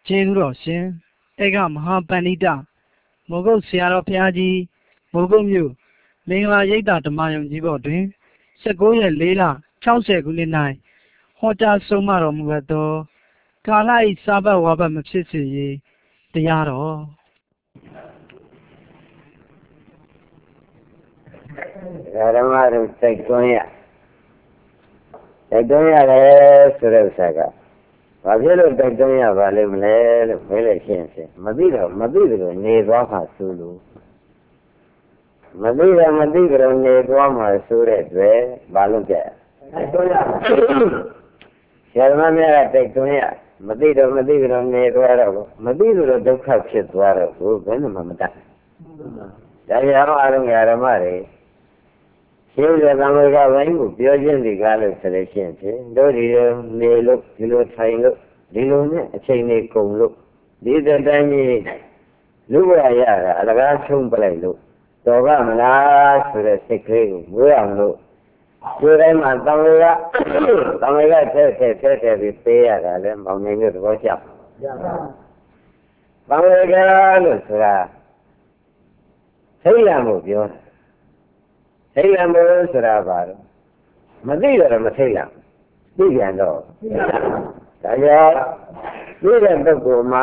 ကျေးဇူးတော်ရှင်ဧကမဟာပဏိတမောဂုတ်ဆရာတော်ဘုရားကြီးမောဂုတ်မြို့မင်္ဂလာရိပ်သာဓမ္မယုံကြီးဘော်တွင်19 ရက် 4 လ 60 ခုနှစ်၌ဟောကြားဆုံးမတော်မူအပ်သောကာလ၏စာပတ်ဝါပတ်မဖြစ်စေရေးတရားတော်ဓမ္မတို့စိတ်တွန်းရတယ်ဆိုတဲ့ဥစ္စာကဘာဖြစ်လို့တိုက်တွန်းရပါလိမ့်မလဲလို့မေးလိုက်ရှင်းမသိတယ်လို့နေသွားမှဆိုလို့မသိကြလို့နေသွားမှဆိုတဲ့အတွက်ဘာလို့ကြတိုက်တွန်းရဆရာမများကတိုက်တွန်းရမသိတော့နေသွားတော့မသိလို့ဒုက္ခဖြစ်သွားတော့ဘယ်မှမတတ်ဒါကြောင့်အားလုံးဓမ္မတွေရှင်းတဲ့သံဃာဘိုင်းကိုပြောခြင်းဒီကားလို့ဆိုလို့ရှိရင်တို့ဒီလိုနေလို့ဒီလိုထိုင်လို့ဒီလိုနဲ့အချိန်လေးကုန်လို့ဒီတဲ့တိုင်းကြီးလူ့ဘဝရတာအလကားဆုံးပလိုက်လို့တော်ကမလားဆိုတဲ့စိတ်ကလေးကိုဝေးအောင်လို့ဒီတိုင်းမှာသံဃာထဲပြီးပေးရတာလဲမောင်နေမျိုးသဘောကျသံဃာလို့ဆိုတာသိရမှုပြောတာထိတ်လန့်လို့ဆိုတာပါတော့မသိတော့မထိတ်လန့်သိပြန်တော့ဒါကြောင့်သိတဲ့ပုဂ္ဂိုလ်မှာ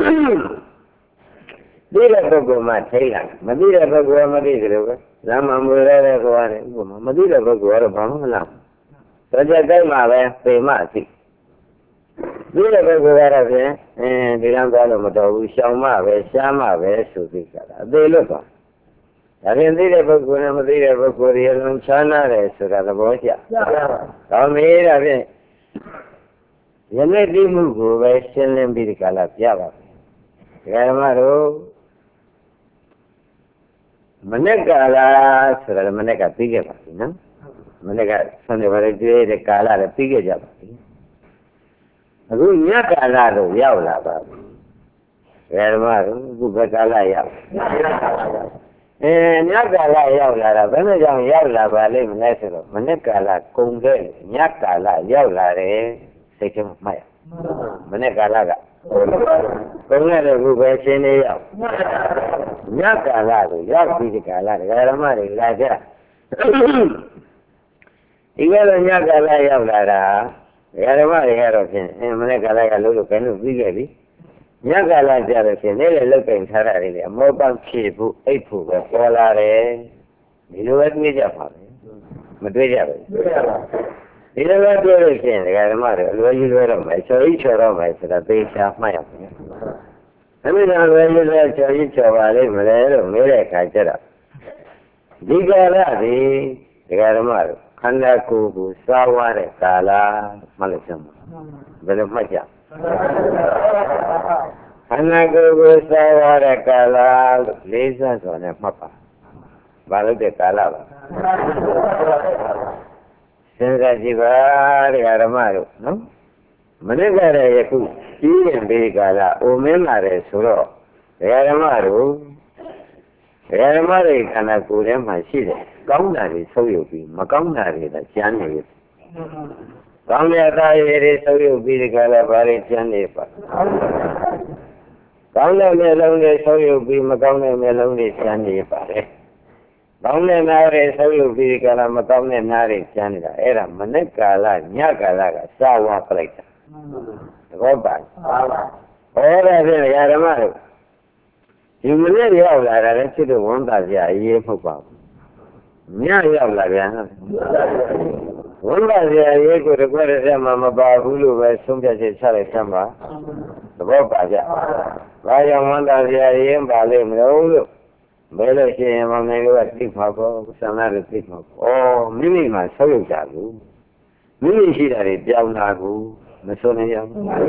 ထိတ်လန့်မသိတဲ့ပုဂ္ဂိုလ်ကမသိကြလို့ပဲဇာမမွေရတဲ့ကောရတယ်ဥပမာမသိတဲ့ပုဂ္ဂိုလ်ကတော့ဘာမှမလားတော့ကြတဲ့မှာပဲပေမသိသိတဲ့ပုဂ္ဂိုလ်ကတော့ဖြင့်ဒီလမ်းသွားလို့မတော်ဘူးရှောင်မှပဲရှားမှပဲဆိုပြီးကြတာအသေးလွတ်သွားဒါဖြင့်သိတဲ့ပုဂ္ဂိုလ်နဲ့မသိတဲ့ပုဂ္ဂိုလ်တွေအလုံးချမ်းသာတယ်ဆိုတာသဘောကျ။ဒါမေးတာဖြင့်ယနေ့သိမှုကိုပဲရှင်းလင်းပြီးဒီကလာပြပါမယ်။ဒီဓမ္မတို့မနေ့ကလာဆိုတာမနေ့ကပြီးခဲ့ပါပြီနော်။မနေ့ကဆန္ဒဘာတွေတွေ့တဲ့ကာလလည်းပြီးခဲ့ကြပါပြီ။အခုညကာလတော့ရောက်လာပါပြီ။ဓမ္မတို့အခုဘယ်ကာလရောက်ညကာလရောက်လာတာဘယ်နဲ့ကြောင့်ရောက်လာပါလိမ့်မလဲဆိုတော့မနေ့ကာလကုန်ခဲ့ညကာလရောက်လာတယ်စိတ်ထဲမှာမှတ်ရမနေ့ကာလကကုန်ခဲ့တဲ့ခုပဲရှင်းနေရောက်ညကာလကိုရောက်ပြီးဒီကာလဓမ္မတွေလာကြဒီကနေ့ညကာလရောက်လာတာဓမ္မတွေကတော့ဖြင့်မနေ့ကာလကလို့ဘယ်လိုပြီးခဲ့ပြီညကာလကြလို့ရှိရင်လည်းလုတ်ကင်ထားတာတွေအမောပန်းဖြည့်ဖို့အိတ်ဖို့ပဲပေါ်လာတယ်ဒီလိုပဲတွေးကြပါမယ်မတွေးကြဘူးဒီလိုပဲတွေးလို့ရှိရင်ဓမ္မတွေအလွယ်ကြီးလွယ်တော့မယ်ချော်တော့မယ်ဆိုတာသေချာမှတ်ရမယ်အမိတော်လွယ်ကြီးလွယ်ချော်ပါလိမ့်မလဲလို့မေးတဲ့အခါကျတော့ဒီကာလဒီဓမ္မတွေခန္ဓာကိုယ်ကိုစားဝါတဲ့ကာလမှတ်လို့စမ်းပါဘယ်လိုမှတ်ကြခန္ဓာကိုယ်ကိုစားရတဲ့ကာလလို့လေးစားစွာနဲ့မှတ်ပါဘာလို့တဲ့ကာလပါစဉ်းစားကြည့်ပါဓမ္မတို့နော်မနစ်ကတည်းကယခုကြီးရင်ဒီကာလအိုမင်းလာတယ်ဆိုတော့ဓမ္မတို့ခန္ဓာကိုယ်ထဲမှာရှိတယ်ကောင်းတာတွေဆုပ်ယုပ်ပြီးမကောင်းတာတွေလည်းကျန်နေပြီကောင်းတဲ့သားရည်တွေဆုပ်ယုပ်ပြီးဒီကလာဘာတွေကျန်နေပါကောင်းတဲ့မျက်လုံးတွေဆုပ်ယုပ်ပြီးမကောင်းတဲ့မျက်လုံးတွေကျန်နေပါတယ်ကောင်းတဲ့နားတွေဆုပ်ယုပ်ပြီးဒီကလာမကောင်းတဲ့နားတွေကျန်နေတာအဲ့ဒါမနေ့ကာလညကာလကစဝါပလိုက်တာသဘောပါဟောတဲ့ဖြင့်ဓမ္မတို့ဒီမနေ့ရောက်လာတာလည်းဖြစ်လို့ဝန်တာစရာအရေးမဟုတ်ပါဘူးညရောက်လာပြန်ဝန်တာစရာရေးကိုတကွက်တဲ့မှာမပါဘူးလို့ပဲဆုံးဖြတ်ချက်ချလိုက်သမ်းပါသဘောပါကြဘာကြောင့်ဝန်တာစရာရေးပါလိမ့်မလို့ဘယ်လိုရှိရင်မမေကသိမှာပေါ့ဆန္ဒတွေသိမှာပေါ့မိမိမှာဆောက်ရုပ်ကြဘူးမိမိရှိတာတွေပြောင်းတာကိုမစွနိုင်ရဘူးဒါ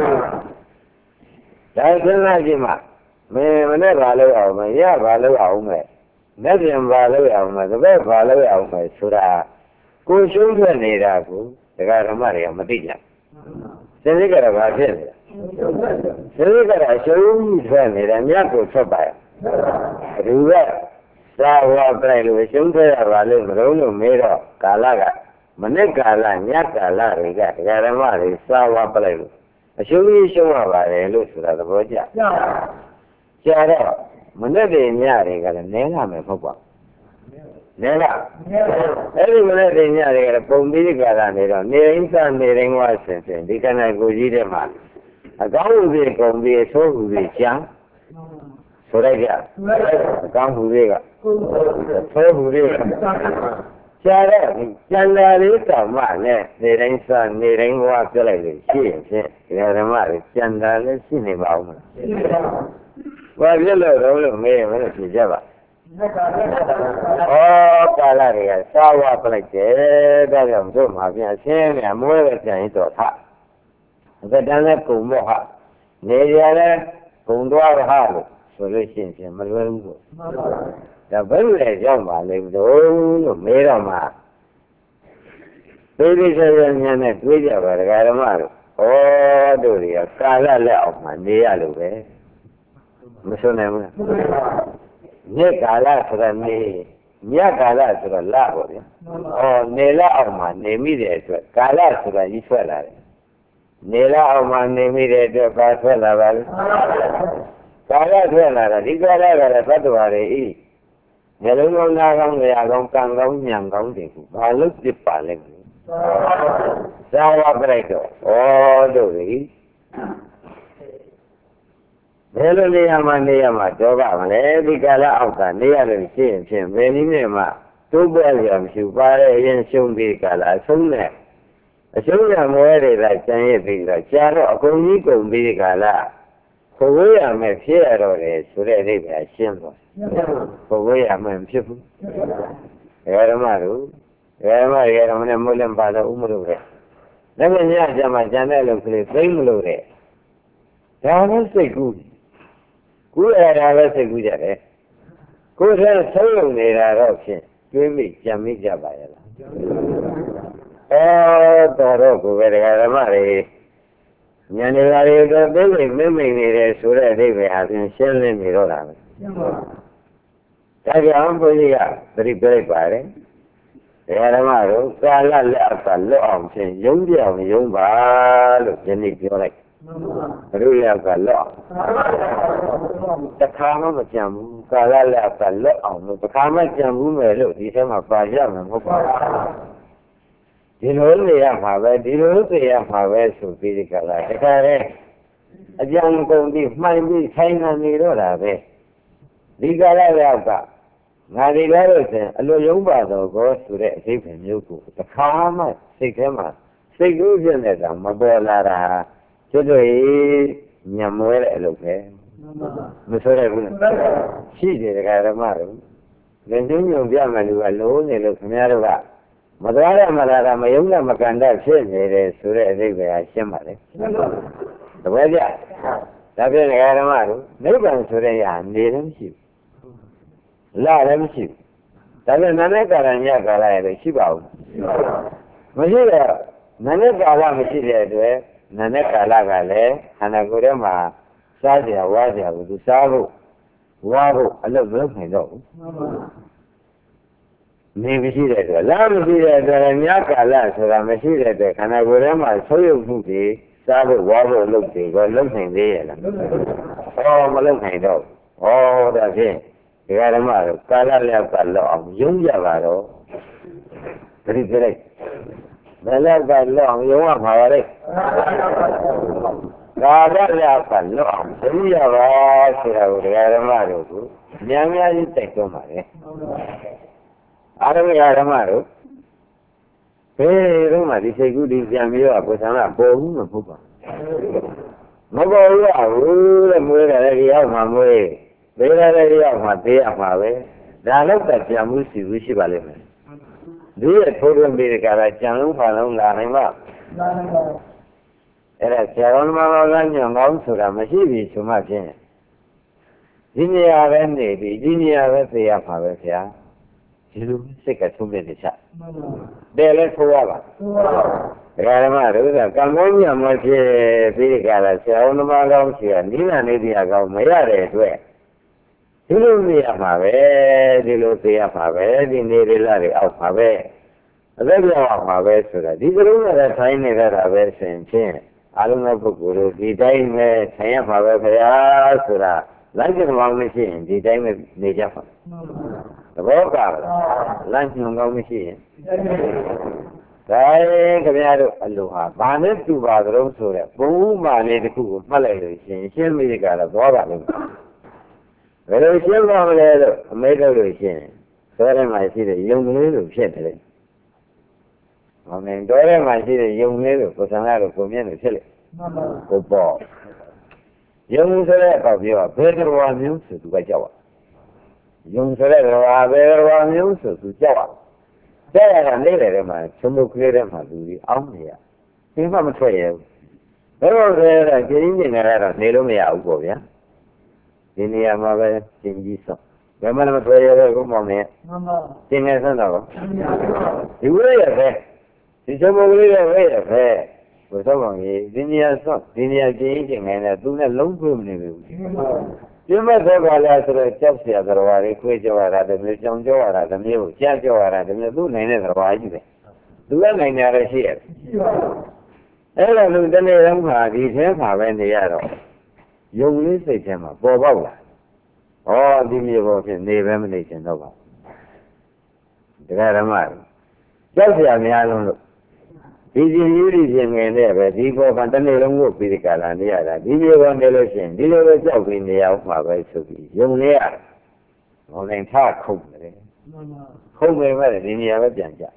စဉ်းစားကြည့်မှမနဲ့ဘာလို့အောင်မရဘာလို့အောင်မဲ့လက်ပြန်ဘာလို့အောင်မဲ့တပည့်ဘာလို့အောင်မဲ့ဆိုတာကိုရှုံးထွက်နေတာကိုဓမ္မတွေကမသိကြဘူးစိတ်ကဘာဖြစ်လဲစိတ်ကရှုံးထွက်နေတာမြတ်ကိုထွက်ပါရဘယ်ကသာဝပြိုင်လို့ရှုံးထွက်ရပါလို့မလို့မေးတော့ကာလကမနေ့ကာလညကာလတွေကဓမ္မတွေသာဝပြလိုက်လို့အရှုံးကြီးရှုံးရပါတယ်လို့ဆိုတာသဘောကျကျတော့မနဲ့တွေညတွေကလည်းနဲလာမယ်ဟုတ်ပါနဲလားအဲ့ဒီမနဲ့တွေညတွေကလည်းပုံပြီးကြတာနေတော့နေရင်းစားနေရင်းဝါဆင်ဒီကနေ့ကိုကြီးတဲ့မှာအကောင်းဦးကြီးကုန်ပြီးအဆိုးဦးကြီးကျန်ဆိုလိုက်ကြအကောင်းဦးကြီးကဆိုးဦးကြီးကျတော့ကျန်လာလေးတောင်မှနဲ့နေတိုင်းစားနေတိုင်းဝါပြလိုက်လို့ရှိရင်ဖြင့်ဒီဓမ္မတွေကျန်လာလည်းရှိနေပါဦးမလားဘာဖြစ်လို့မေးမလို့ဖြေကြပါကာလတွေကစားဝပလိုက်တယ်ဒါကြောင့်တို့မှာပြန်ဆင်းနေမွေးပဲပြန်ရင်တော့ထအသက်တန်းလည်းကုံမော့ဟာနေရလည်းကုံသွားဟာလို့ဆိုလို့ရှိရင်မလွယ်ဘူးလို့ဒါဘယ်လိုလဲကြောက်ပါလိမ့်မလို့မေးတော့မှသိသိချာချာဉာဏ်နဲ့တွေးကြပါဒကာဓမ္မတို့တို့တွေကကာလလက်အောင်မှနေရလို့ပဲမဆိုနိုင်ဘူးညကာလဆိုတော့နေညကာလဆိုတော့လပေါ့ဗျာနေလအောင်မှနေမိတဲ့အတွက်ကာလဆိုတာကြီးထွက်လာတယ်နေလအောင်မှနေမိတဲ့အတွက်ပါထွက်လာပါလို့ကာလထွက်လာတာဒီကာလကလည်းသတ္တဝါတွေဤမျက်လုံးကောင်းနားကောင်းလျာကောင်းကံကောင်းညံကောင်းတွေကိုဘာလို့ပြစ်ပါလဲသာဝပရိတ်တော့တို့လေဘယ်လိုနေရာမှာတော့ပါမလဲဒီကာလအောက်ကနေရလို့ရှိရင်ဖြင့်ဘယ်နည်းနဲ့မှတိုးပွားရမရှိပါရဲ့အရင်ရှုံးပြီးကာလအဆုံးနဲ့အရှုံးရမွဲတွေကကျန်ရည်ပြီးတော့ကြာတော့အကုန်ကြီးကုန်ပြီးကာလကိုဝေးရမယ်ဖြစ်ရတော့တယ်ဆိုတဲ့အိဗယ်ရှင်းသွားကိုဝေးရမယ်ဖြစ်ဘူးဓမ္မတို့ဓမ္မနဲ့မိုးလင်းပါတော့ဥမလို့ပဲလည်းညကြမှာကျန်တဲ့လူကလေးသိမလို့တဲ့ဒါလည်းစိတ်ကူးကူးရတာလည်းစိတ်ကူးကြတယ်ကိုယ်ထဲဆုံးလုံနေတာတော့ဖြင့်တွေးမိကြံမိကြပါရဲ့လားတော်ကိုပဲတရားဓမ္မတွေဉာဏ်တွေကတွေတော့သိမိမနေတယ်ဆိုတဲ့အဓိပ္ပာယ်အပြင်ရှင်းလင်းနေတော့တာပဲဒါကြောင့်ဘုရားကသတိပေးပါတယ်တရားဓမ္မတို့ကာလလက်အပ်ကလွတ်အောင်ဖြင့်ယုံပြောင်းယုံပါလို့ယနေ့ပြောလိုက်ဘုရားကလွတ်တခါမှမကြံဘူးကာလလက်ကလွတ်အောင်လို့တခါမှကြံဘူးမယ်လို့ဒီထဲမှာပါရမယ်မဟုတ်ပါဘူးဒီလိုနေရမှာပဲဒီလိုသိရမှာပဲဆိုပြီးဒီကလာတခါတည်းအကြံကုန်ပြီးမှိုင်းပြီးဆိုင်နေတော့တာပဲဒီကာလလက်ကငါဒီကားလို့ဆိုအလိုယုံပါတော့ကောဆိုတဲ့အသိပင်မျိုးကိုတခါမှစိတ်ထဲမှာစိတ်ကူးဖြစ်နေတာမပေါ်လာတာကျွတ်တို့ညံမွဲတဲ့အလုပ်ပဲမဆိုရဘူးရှိတယ်ဒကာဓမ္မတို့လက်ကျုံညုံပြမယ်လူကလုံးနေလို့ခင်ဗျားတို့ကမသွားရမလားမယုံနဲ့မကန်တတ်ဖြစ်နေတယ်ဆိုတဲ့အဓိပ္ပာယ်ရှင်းပါလေတပည့်ကြဒါဖြင့်ဒကာဓမ္မတို့နိဗ္ဗာန်ဆိုတဲ့ရာနေလည်းမရှိဘူးလာလည်းမရှိဘူးဒါဖြင့်နာနဲ့ကာလညကာလရဲ့ရှိပါဘူးမရှိတော့နာနဲ့ကာလမရှိတဲ့အတွက်နာနဲ့ကာလကလည်းခန္ဓာကိုယ်ထဲမှာစားကြဝါကြဘူးသူစားဖို့ဝါဖို့အလုပ်မလုပ်နိုင်တော့ဘူးနေမရှိတဲ့အတွက်လာမရှိတဲ့အတွက်ညကာလဆိုတာမရှိတဲ့အတွက်ခန္ဓာကိုယ်ထဲမှာဆုံးယုတ်မှုတွေစားဖို့ဝါဖို့လုပ်တွေကိုလုပ်နိုင်သေးရဲ့လားမလုပ်နိုင်တော့ဒါဖြင့်ဒီကဓမ္မတို့ကာလလျောက်ကလောက်အောင်ယုံကြပါတော့သတိပြလိုက်ဘယ်လောက်ကလောက်အောင်ယုံရမှာပါလဲကာလလျောက်ကလောက်အောင်ယုံရပါဆိုတာကိုဒီကဓမ္မတို့ကများများကြီးတိုက်တွန်းပါလေအာရမဓမ္မတို့ဘယ်တော့မှဒီစိတ်ကူးဒီပြန်ပြီးတော့ကိုယ်ဆန္ဒပေါ်ဘူးမဟုတ်ပါမပေါ်ဘူးတဲ့မွေးတယ်ဒီရောက်မှမွေးသေးတယ်ဒီရောက်မှသေးရမှာပဲဒါတော့ပြန်မှုရှိပါလိမ့်မယ်ဒီရဲ့ထိုးထွင်းပြီးကြတာကြံလုံးဖန်လုံးလာနိုင်မှာအဲ့ဒါဆရာတော်မတော်ကညံကောင်းဆိုတာမရှိပြီဆိုမှဖြင့်ဒီနေရာပဲနေပြီဒီနေရာပဲသိရမှာပဲဆရာဒီလိုစိတ်ကသုံးပြနေချတယ်လဲထိုးရပါဒကာဓမ္မတို့ကကံကောင်းညံမဖြစ်ပြီးကြတာဆရာတော်မတော်ရှိရနိလနေတရားကောင်းမရတဲ့အတွက်ဒီလိုသိရမှာပဲဒီလိုသိရမှာပဲဒီနေရလာတွေအောက်မှာပဲအသက်ပြောင်းမှာပဲဆိုတာဒီကလေးကလည်းထိုင်းနေကြတာပဲဆိုရင်ဖြင့်လုံးသောပုဂ္ဂိုလ်တို့ဒီတိုင်းပဲဆင်ရပါပဲခင်ဗျာဆိုတာလမ်းကျင်ကောင်းမရှိရင်ဒီတိုင်းပဲနေကြပါသဘောကလမ်းကျင်ကောင်းမရှိရင်ဒါခင်ဗျားတို့အလိုဟာဘာနဲ့တူပါသလဲဆိုတဲ့ဘုံဥမာလေးတစ်ခုကိုမှတ်လိုက်လို့ရှင်ရှင်းမိကြတော့သွားပါလိမ့်မယ်ဘယ်လိုရှင်းပါမလဲလို့အမေတို့လို့ရှင်တော်ထဲမှာရှိတဲ့ယုံကလေးလိုဖြစ်တယ်။ဟောမင်းတော်ထဲမှာရှိတဲ့ယုံလေးလိုကိုယ်ဆန္ဒလိုကိုမြင်လို့ဖြစ်လေ။ကိုပေါ့ယုံဆိုတဲ့အောက်ပြောဘယ်တော်မျိုးဆိုသူကကြောက်ပါ။ယုံဆိုတဲ့တော်ဘယ်တော်မျိုးဆိုသူကြောက်ပါ။ကြောက်ရတာနေလေထဲမှာချုံမုတ်ကလေးထဲမှာသူကြီးအောင်းနေရ။ဒီမှမထွက်ရဘူး။ဘယ်လိုလဲတဲ့ကျင်းကျင်းနေရတော့နေလို့မရဘူးပေါ့ဗျာ။ဒီနေရာမှာပဲကျင်းကြီးစောဘယ်မှမတွေ့ရတဲ့ကုန်းမောင်နဲ့သင်ငယ်ဆန်းတော့ဒီဝိရပဲဒီစမောကလေးရဲ့ဝိရပဲဘုသောကောင်ကြီးဒီနေရာဆော့ဒီနေရာကျင်းကျင်ငယ်နဲ့သူနဲ့လုံးခွေမနေဘူးပြမသောကလည်းဆိုတော့ကြောက်เสียသတော်ရီခွေးကြောရတာတမျိုးကြောင်ကြောရတာတမျိုးကြားကြောရတာတမျိုးသူ့နိုင်တဲ့သတော်ကြီးပဲသူကနိုင်ကြရရှိရတယ်အဲ့လိုလူတနေ့လုံးခါဒီထဲမှာပဲနေရတော့ယုံလေးစိတ်ထဲမှာပေါ်ပေါက်လာဩဒီမျိုးပေါ်ဖြစ်နေပဲမနေချင်တော့ပါတရားဓမ္မကြောက်เสียများလုံးလို့ဒီရှင်ယူရီရှင်ငယ်နဲ့ပဲဒီပေါ်ကတနေ့လုံးကိုပြီးဒီကလာနေရတာဒီမျိုးပေါ်နေလို့ရှိရင်ဒီလိုပဲကြောက်ပြီးနေရအောင်မှာပဲဆိုပြီးယုံနေရမောင်နိုင်ထားခုတ်တယ်ခုတ်မယ်ပဲဒီနေရာပဲပြန်ကြ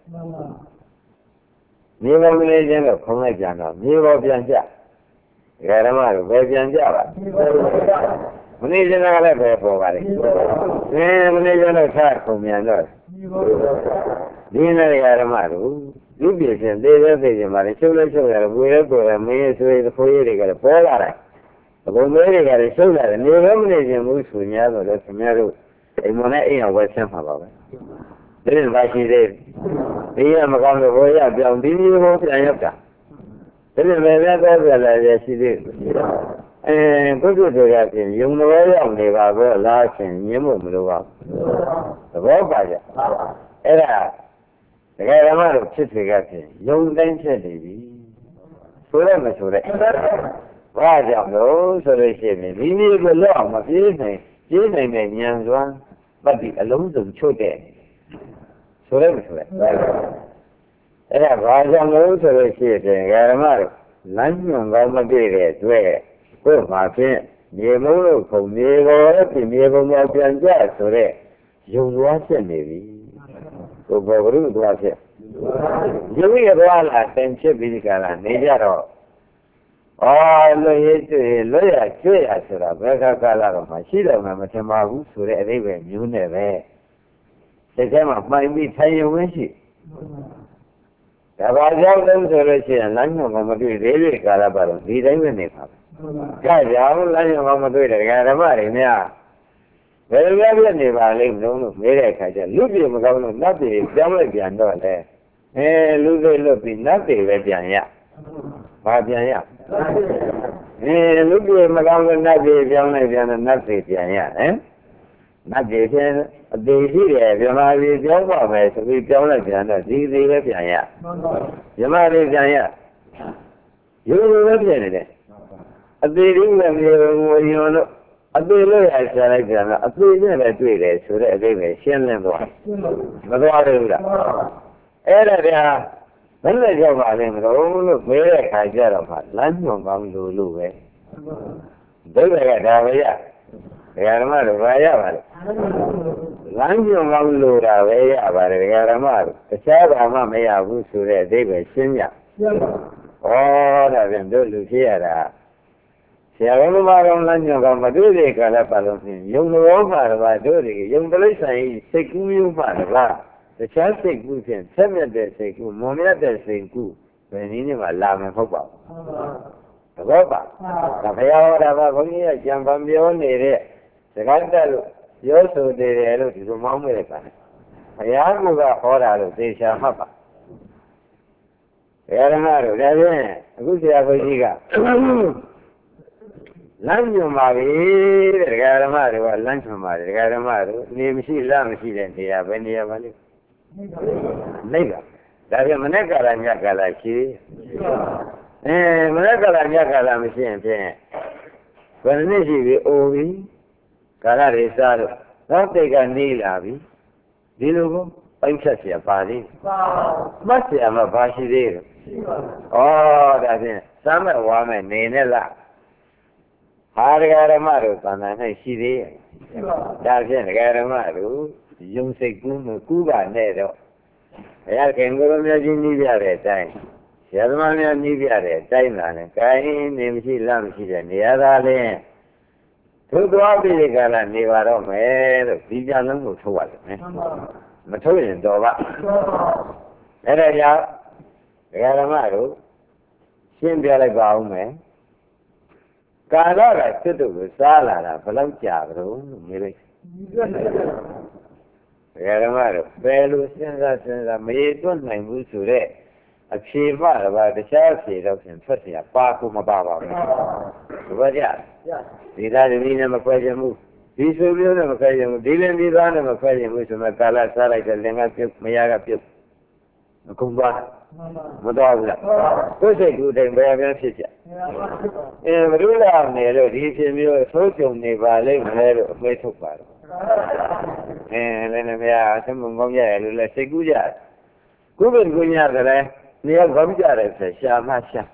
မြေပေါ်မနေခြင်းတော့ခုံလိုက်ပြန်တော့မြေပေါ်ပြန်ကြတရားဓမ္မကိုပဲပြန်ကြပါမနေကြတာလည်းပဲပေါ်ပါလေမနေကြတော့ထားခုံမြန်တော့ဒီနေ့ဓမ္မတို့လူပြည့်စင်သေးသေးသေးချင်းပါလေချုပ်လဲချုပ်ရတယ်ဘွေလဲဘွေလဲမင်းရဲ့ဆွေးဖိုးရည်တွေကလည်းပေါ်လာတယ်အကုန်မဲတွေကလည်းချုပ်လာတယ်နေပဲမနေခြင်းဘူးဆို냐ဆိုတော့ခင်ဗျားတို့အိမ်မနဲ့အိမ်အောင်ပဲဆင်းမှာပါပဲဒီနေ့ပါရှိသေးဒီရမကောင်းလို့ဘိုးရပြောင်းဒီမျိုးကိုပြန်ရောက်တာဒီနေ့ပဲပဲတော့ပြန်လာရရှိသေးပုဂ္ဂိုလ်တွေကပြင်ယုံတော်ရောက်နေပါပဲလားရှင်ညင်းဖို့မလိုပါဘူးသဘောပါကြအဲ့ဒါတကယ်ဓမ္မတို့ဖြစ်စေကပြင်ယုံတိုင်းဖြစ်နေပြီဆိုရမဆိုတဲ့ဘာကြောင့်လို့ဆိုလို့ရှိရင်ဒီနည်းကိုလောက်မပြေးနိုင်တဲ့ဉာဏ်စွမ်းပတ်ပြီးအလုံးစုံချုပ်တဲ့ဆိုရမဆိုတဲ့အဲ့ဒါဘာကြောင့်လို့ဆိုလို့ရှိရင်ဓမ္မတို့လမ်းညွှန်ကောင်းမတွေ့တဲ့အတွက်ကိုယ်မှာဖြင့်မြေမုံလို့ခုံမြေပေါ်ဖြစ်မြေပုံမှာပြန်ကြဆိုတဲ့ယုံသွားဖြစ်နေပြီကိုယ်ဘောဂရုသွားဖြစ်ယုံရသွားလာသင်ဖြစ်ပြီးဒီကလာနေကြတော့လွတ်ရဲကျွေလွတ်ရကျွေရဆိုတာဘယ်ကလာတော့မှရှိတယ်မှမထင်ပါဘူးဆိုတဲ့အဓိပ္ပာယ်မျိုးနဲ့ပဲစိတ်ထဲမှာမှိုင်ပြီးထိုင်ရုံပဲရှိဒါပါကြောင့်လို့ဆိုလို့ရှိရင်လမ်းညွှန်ကမတွေ့သေးတဲ့ကာလပတ်တော့ဒီတိုင်းပဲနေပါကြကြောင်လမ်းညွှန်ကမတွေ့တဲ့ဓမ္မတွေများဘယ်လိုပြနေပါလိမ့်မလို့မေးတဲ့အခါကျလူပြေမကောင်းလို့နတ်ပြေပြောင်းလိုက်ပြန်တော့လေလူတွေလွတ်ပြီးနတ်ပြေပဲပြန်ရဘာပြန်ရလူပြေမကောင်းလို့နတ်ပြေပြောင်းလိုက်ပြန်တော့နတ်ပြေပြန်ရနတ်ပြေပြန်အသေးရှိတယ်ဗြဟ္မာပြေပြောင်းပါမယ်ဆိုပြီးပြောင်းလိုက်ပြန်တော့ဒီသေးပဲပြန်ရဗြဟ္မာပြေပြန်ရရိုးရိုးပဲပြန်နေတယ်အသေးလေးနဲ့မြေငွေရောလို့အသေးလို့ရဆရာလိုက်ပြန်တော့အသေးနဲ့ပဲတွေ့တယ်ဆိုတဲ့အဓိပ္ပာယ်ရှင်းလင်းသွားမသွားဘူးလားအဲ့ဒါကဘယ်နဲ့ကြောက်ပါလဲမလို့မေးတဲ့ခါကျတော့မှလမ်းညွှန်ကောင်းလို့ပဲဒိဋ္ဌိကဒါပဲရဓမ္မတို့ဘာရပါလဲလမ်းညွှန်ကောင်းလို့တာပဲရပါတယ်ဓမ္မတို့တခြားဘာမှမရဘူးဆိုတဲ့အဓိပ္ပာယ်ရှင်းရဒါပြန်တို့လူဖြစ်ရတာဆရာတော်ဘာကောင်လမ်းညွှန်ကောင်းမတွေ့တဲ့ကာလပတ်လုံးဖြင့်ယုံတော်မှာတော့တို့တွေယုံတလိဆိုင်စိတ်ကူးမျိုးမှာတော့တခြားစိတ်ကူးဖြင့်ဆက်မြတ်တဲ့စိတ်ကူးမွန်မြတ်တဲ့စိတ်ကူးဘယ်နည်းနဲ့မှလာမယ်ဟုတ်ပါဘူးသဘောပါဒါဘုရားဟောတာကဘုန်းကြီးကကြံပံပြောနေတဲ့စကားတက်လို့ပြောဆိုနေတယ်လို့ဒီလိုမောင်းမဲ့တဲ့ကံဘုရားကဟောတာလို့သေချာမှတ်ပါဘုရားဓမ္မတို့ဒါဖြင့်အခုဆရာဘုန်းကြီးကလမ်းညွှန်ပါပြီတဲ့ဓမ္မတွေကလမ်းညွှန်ပါတယ်ဓမ္မတို့နေမရှိလားမရှိတဲ့နေရာပဲနေရာပါလိမ့်နိဗ္ဗာန်ဒါပြန်မနေ့ကလာညကလာရှိမရကလာမြတ်ကလာမရှိရင်ဖြင့်ဘယ်နည်းရှိပြီအိုပြီကာလတွေစားတော့နောက်တိတ်ကနေလာပြီဒီလိုကိုပိုင်းဖြတ်เสียပါသေးမှတ်เสียမှာဘာရှိသေးလဲဒါဖြင့်စားမဲ့ဝါမဲ့နေနဲ့လားဟာဒကာဓမ္မတို့သံဃာ၌ရှိသေးရဲ့ဒါဖြင့်ဒကာဓမ္မတို့ယုံစိတ်ကူးပါနဲ့တော့ဘုရားခင်ကိုယ်တော်မြတ်ကြီးနှီးပြတဲ့အတိုင်းဆရာသမားများနှီးပြတဲ့အတိုင်းသာနဲ့ကိုင်းနေမရှိလားမရှိတဲ့နေရာသာလင်းသူသွားပြီးဒီကလာနေပါတော့မယ်လို့ဒီကြလုံးကိုထုတ်ရတယ်မထုတ်ရင်တော့ပါအဲ့ဒါကြောင့်ဒကာဓမ္မတို့ရှင်းပြလိုက်ပါဦးမယ်ကာလကစွတ်တို့ကိုစားလာတာဘယ်လောက်ကြာကြလို့မေးလိုက်ဒကာဓမ္မတို့ဘယ်လိုစဉ်းစားမရေတွက်နိုင်ဘူးဆိုတဲ့အဖြေမှတော့တခြားအဖြေတော့ဖြင့်ထွက်เสียပါကိုမပါပါဘူးဒီဘာကြဒီသားသမီးနဲ့မခွဲခြင်းဘူးဒီဆိုမျိုးနဲ့မခွဲခြင်းဘူးဒီလင်းဒီသားနဲ့မခွဲခြင်းဘူးဆိုမှကာလစားလိုက်တဲ့လင်ကပြုတ်မရကပြုတ်မကုန်ပါမတော်ဘူးလားကိုယ်စိတ်ကူးတိုင်းဘယ်ပြန်ဖြစ်ကြဘုရားနေလို့ဒီဖြစ်မျိုးသိုးကြုံနေပါလိမ့်မယ်လို့အမေထုတ်ပါတော့လည်းမရအသမုံကောင်းကြရလို့လဲစိတ်ကူးကြကိုယ်ပဲကိုညတယ်လဲနေရာကောင်းကြတယ်ဆိုရှာမရှာ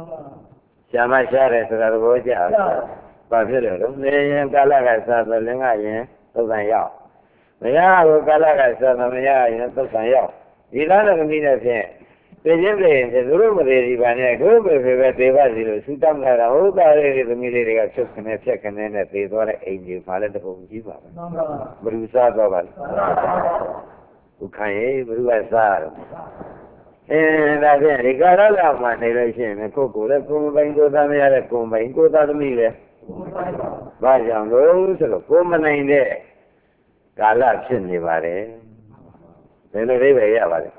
တယ်ဆိုတာသဘောကျဘာဖြစ်လဲတော့နေရင်ကာလကစားတယ်လင်္ကာရင်သုတ်တန်ရောက်မရဘူးကာလကစားတယ်မရရင်သုတ်တန်ရောက်ဒီလားလည်းမီးနဲ့ဖြင့်ပြင်းပြင်းသူတို့မသေးဒီပါနဲ့တို့ပဲသေပါစီလို့ဆူတောင်းလာတာဟုတ်တာလေးသမီးလေးတွေကဖြုတ်ခနဲ့ဖြက်ခနဲ့နဲ့သေသွားတဲ့အိမ်ကြီးပါလဲတပုံကြီးပါပဲဘယ်သူစားတော့ပါလဲခုခံရေးဘယ်သူကစားတော့ဒါဖြင့်ဒီကာလလောက်မှနေလို့ရှိရင်ကိုယ်လည်းကိုယ်ပိုင်ကိုသားမရတဲ့ကိုယ်ပိုင်ကိုသားသမီးလည်းဘာကြောင့်လို့ဆိုတော့ကိုယ်မနိုင်တဲ့ကာလဖြစ်နေပါတယ်ဘယ်လိုလေးပဲရပါလဲ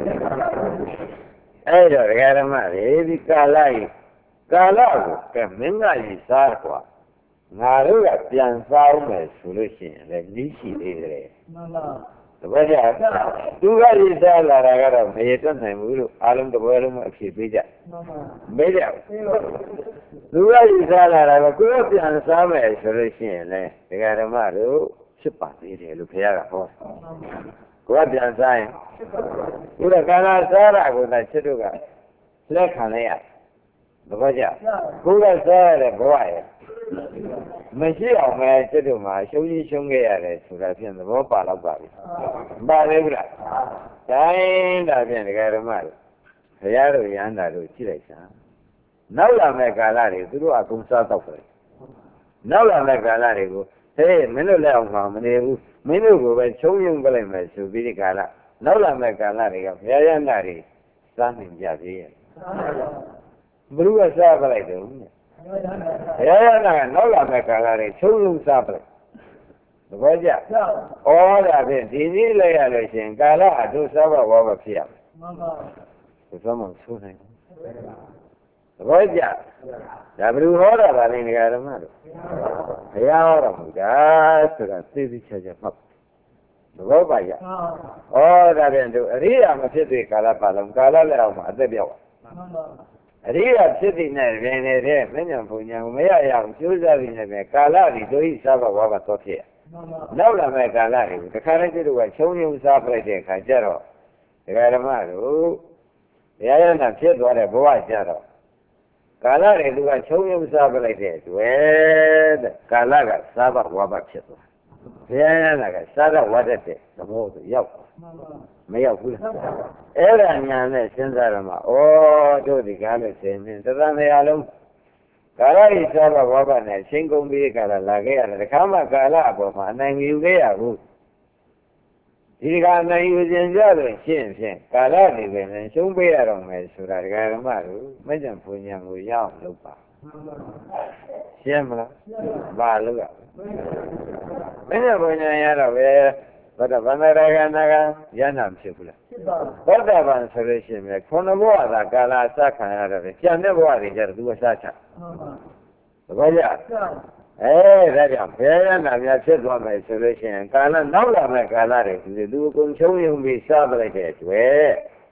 အဲ့တော့ဒကာဓမ္မတွေဒီကာလကိုကဲမင်းကကြီးစားกว่าငါတို့ကပြန်စားအောင်မယ်ဆိုလို့ရှိရင်လည်းနီးရှိသေးတယ်မှန်ပါတပည့်ကြသူကကြီးစားလာတာကတော့မရေတွက်နိုင်ဘူးလို့အားလုံးတပွဲလုံးအဖြေပေးကြမေးကြသူကကြီးစားလာတာကကိုယ်ပြန်စားမယ်ဆိုလို့ရှိရင်လည်းဒကာဓမ္မတို့ဖြစ်ပါသေးတယ်လို့ဘုရားကဟောကိုယ်ပြန်စားရင်ဒီကကာလစားတာကိုလည်းချစ်တို့ကလက်ခံလိုက်ရတပည့်ကြကိုယ်ကစားရတဲ့ဘဝရဲ့မရှိအောင်ပဲချစ်တို့မှာရှုံးကြီးရှုံးခဲ့ရတယ်ဆိုတာဖြင့်သဘောပါတော့ပါပြီပါလေဘူးလားတိုင်းဒါဖြင့်ဒကာဓမ္မတို့ဘုရားတို့ရဟန္တာတို့ကြည့်လိုက်စမ်းနောက်လာမဲ့ကာလတွေသူတို့အကုန်စားတော့တယ်နောက်လာမဲ့ကာလတွေကိုဟေးမင်းတို့လည်းအောင်မှာမနေဘူးမင်းတို့ကိုပဲချုံယုံပလိုက်မယ်ဆိုပြီးဒီကာလနောက်လာမဲ့ကာလတွေကဘုရားရဟန္တာတွေစားနိုင်ကြသေးရဲ့ဘုရားစားပလိုက်တယ်ဘုရားရဟန္တာကနောက်လာမဲ့ကာလတွေချုံယုံစားပလိုက်သဘောကျဒါဖြင့်ဒီနည်းလိုက်ရလို့ရှိရင်ကာလအတူစားပါဘောမဖြစ်ရဘူးမှန်ပါဘုရားမဆိုးနိုင်ဘူးသဘောကျဒါဘယ်လိုဟောတာပါလဲဒကာဓမ္မတို့ဘုရားဟောတော်မူတာဆိုတာသိသိချာချာမှတ်သဘောပါကြဒါဖြင့်တို့အရိယာမဖြစ်သေးကာလပါလုံးကာလလည်းအောင်မှာအသက်ပြောက်အရိယာဖြစ်တဲ့နဲ့ရင်းနေတဲ့မဉ္ဇဉ်ဘုံညာကိုမရရအောင်ကျိုးစားပြီးနေကာလဒီတို့ဤစားပါဘောကတော့ဖြစ်နောက်လာမဲ့ကာလတွေကိုတခါတည်းကျတော့ချုံယုံစားပြလိုက်တဲ့အခါကျတော့ဒကာဓမ္မတို့တရားရဏဖြစ်သွားတဲ့ဘဝကျတော့ကာလတွေသူကချုံယုံစားပြလိုက်တဲ့အတွက်တဲ့ကာလကစားပါဝါပါဖြစ်သွားဘုရားရဟန္တာကစားတော့ဝတ်တဲ့သဘောဆိုရောက်မရောက်ဘူးလားအဲ့ဒါညာနဲ့စဉ်းစားရမှာတို့ဒီကားလို့စဉ်းနေတသံတရားလုံးကာလဤစားပါဝါပါနဲ့ရှင်းကုန်ပြီးကာလလာခဲ့ရတယ်တခါမှကာလအပေါ်မှာအနိုင်ယူခဲ့ရဘူးဒီကအနိုင်ယူခြင်းကြလို့ရှင်းဖြင့်ကာလနေပဲနဲ့ရှုံးပေးရတော့မယ်ဆိုတာဒကာဓမ္မတို့မဉ္ဇဉ်ဘုံညာကိုရအောင်လုပ်ပါရှင်းမလားဘာလို့ရမဉ္ဇဉ်ဘုံညာရတော့ပဲဘဒ္ဒဗန္ဒရကနာကရဟနာဖြစ်ဘူးလားဖြစ်ပါဘူးဘဒ္ဒဗန္ဆိုလို့ရှိရင်ခုနဘဝသာကာလအစခံရတော့ပဲကျန်တဲ့ဘဝတွေကျတော့သူအစချသဘောကျဒါကြောင့်ဘယ်ရဟနာများဖြစ်သွားမယ်ဆိုလို့ရှိရင်ကာလနောက်လာမဲ့ကာလတွေသူအကုန်ချုံယုံပြီးစားပလိုက်တဲ့အတွက်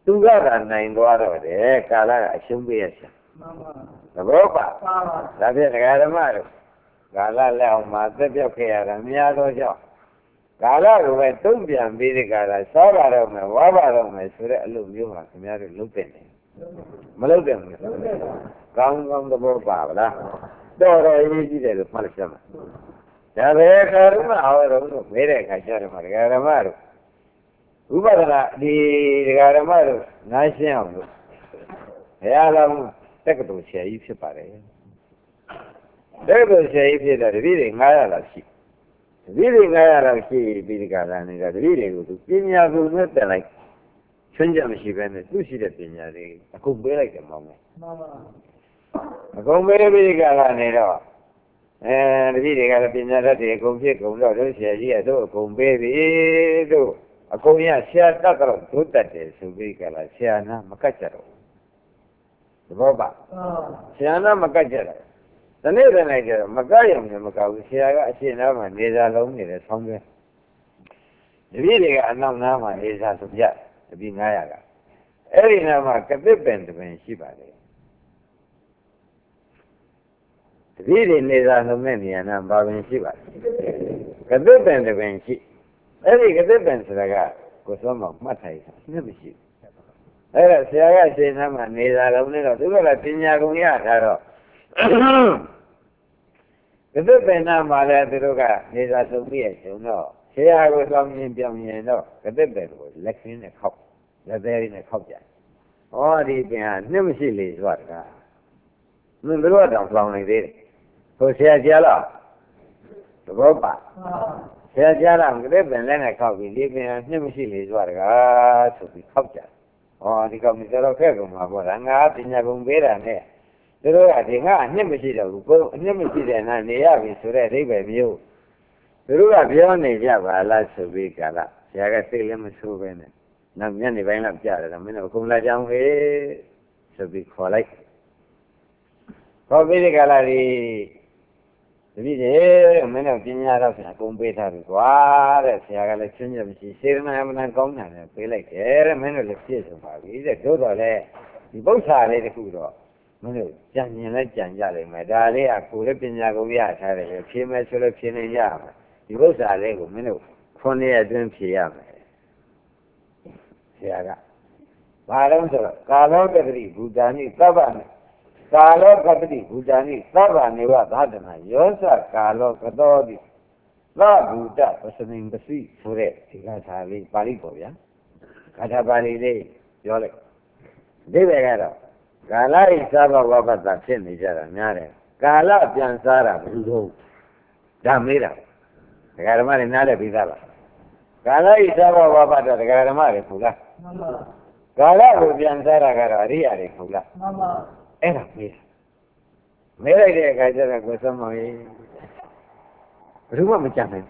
သူကသာနိုင်သွားတော့တယ်ကာလကအရှုံးပေးရရှာသဘောပါဒါဖြင့်ဒကာဓမ္မတို့ကာလလက်အောင်မှာသက်ပြောက်ခဲ့ရတာများသောကြောင့်ကာလကိုပဲတုံ့ပြန်ပြီးဒီကာလစားပါတော့မယ်ဝါပါတော့မယ်ဆိုတဲ့အလုပ်မျိုးမှာခင်ဗျားတို့လုပ်တဲ့နေမလုပ်တဲ့ဘူးကောင်းကောင်းသဘောပါဗလားတော်တော်အရေးကြီးတယ်လို့မှတ်လိုက်ကြမှာဒါပဲကာရမဟောတော့မဲတဲ့အခါကျတော့ဒကာဓမ္မတို့ဥပဒနာဒီဒကာဓမ္မတို့နားရှင်းအောင်လို့ဘုရားတော်တက္ကသိုလ်ဆရာကြီးဖြစ်ပါတယ်တက္ကသိုလ်ဆရာကြီးဖြစ်တော့တပည့်တွေ900လောက်ရှိတပည့်တွေ900လောက်ရှိပြီးဒီကလာနေတာတပည့်တွေကိုသူပညာကူနဲ့တက်လိုက်ချွင်းချက်မရှိဘဲနဲ့သူရှိတဲ့ပညာတွေအကုန်ပေးလိုက်တယ်မောင်မယ်မှန်ပါအကုန်ပေးပြီးဒီကလာနေတော့တပည့်တွေကလည်းပညာတတ်တွေအကုန်ဖြစ်ကုန်တော့တို့ဆရာကြီးကတော့အကုန်ပေးပြီတို့အကုန်ရဆရာတတ်တော့ဒုတတ်တယ်ဆိုပြီးကလာဆရာနာမကတ်ကြတော့သဘောပါဆရာနာမကတ်ကြတော့တနေ့တနေ့ကျတော့မကတ်ရုံနဲ့မကဘူးဆရာကအရှင်းနားမှာနေစားလုံးနေတယ်ဆောင်းပြတပည့်တွေကအနောက်နားမှာနေစားဆိုပြတပည့်900ကအဲ့ဒီနားမှာကသစ်ပင်တစ်ပင်ရှိပါတယ်တပည့်တွေနေစားလုံးတဲ့နေရာနားဘာပင်ရှိပါလဲကသစ်ပင်တစ်ပင်ရှိအဲ့ဒီကသစ်ပင်ဆိုတာကကိုစောမောင်မှတ်ထိုင်တာနှစ်မရှိဘူးအဲ့ဒါဆရာကရှင်းနားမှာနေစားလုံးနေတော့သူကလည်းပညာကုန်ရထားတော့ကသစ်ပင်နာမှာလည်းသူတို့ကနေသာဆုံးပြည့်ရှင်တော့ဆရာကိုစောင်းရင်ပြောင်းရင်တော့ကသစ်ပင်ကိုလက်ခင်းနဲ့ခောက်လက်သေးလေးနဲ့ခောက်ကြ။ဟောဒီပင်ဟာနှစ်မရှိလေသွားတကား။သူတို့တော့စောင်းနေသေးတယ်။ဟိုဆရာကြားလားသဘောပါ။ဆရာကြားလားကသစ်ပင်လည်းနဲ့ခောက်ပြီးဒီပင်ဟာနှစ်မရှိလေသွားတကားဆိုပြီးခောက်ကြ။ဟောဒီကောင်ကြီးတော့ခက်ကုန်မှာပေါ့လား။ငါပညာကုန်ပေးတာနဲ့သူတို့ကဒီကအနှစ်မရှိတော့ဘူးကိုအနှစ်မရှိတဲ့နာနေရပြီဆိုတဲ့အဓိပ္ပာယ်မျိုးသူတို့ကပြောနေကြပါလားဆိုပြီးကလာဆရာကစိတ်လည်းမဆိုးပဲနဲ့နောက်ညနေပိုင်းလောက်ကြားတယ်မင်းတို့အကုန်လာကြအောင်ဟေးဆိုပြီးခေါ်လိုက်ခေါ်ပြီးဒီကလာဒီတပည့်တွေမင်းတို့ပညာတော့ဆရာအကုန်ပေးထားပြီကွာတဲ့ဆရာကလည်းချင်းချင်းမရှိစေတနာမနာကောင်းတာနဲ့ပေးလိုက်တယ်တဲ့မင်းတို့လည်းပြည့်စုံပါပြီတဲ့တို့တော့လေဒီပု္ပ္ပာလေးတခုတော့မင်းတို့ကြံရင်လည်းကြံကြလိမ့်မယ်ဒါလေးကကိုယ်လည်းပညာကုန်ရထားတယ်ဖြေမယ်ဆိုလည်းဖြေနေရမယ်ဒီဥစ္စာလေးကိုမင်းတို့9ရက်အတွင်းဖြေရမယ်ဆရာကဘာလို့ဆိုတော့ကာလောကတိဘူတာနိသဗ္ဗနိကာလောကတိဘူတာနိသဗ္ဗနေဝသာဒနာယောသကာလောကတောတိသဘူတပစနိပစီဆိုတဲ့ဒီကသာလေးပါဠိပေါ့ဗျာဂါထာပါဠိလေးပြောလိုက်ဒီပဲကတော့ကာလဤစားဘဝပတ္တဖြစ်နေကြတာများတယ်ကာလပြန်စားတာဘယ်လိုလုပ်ဒါမေးတာဒကာဓမ္မတွေနားလည်ပြီးသားလားကာလဤစားဘဝပတ္တဒကာဓမ္မတွေဟုတ်လားမှန်ပါကာလကိုပြန်စားတာကတော့အရိယာတွေဟုတ်လားမှန်ပါအဲ့ဒါမေးတာမေးလိုက်တဲ့အခါကျတော့ကိုစမောင်ကြီးဘယ်သူမှမကြံနိုင်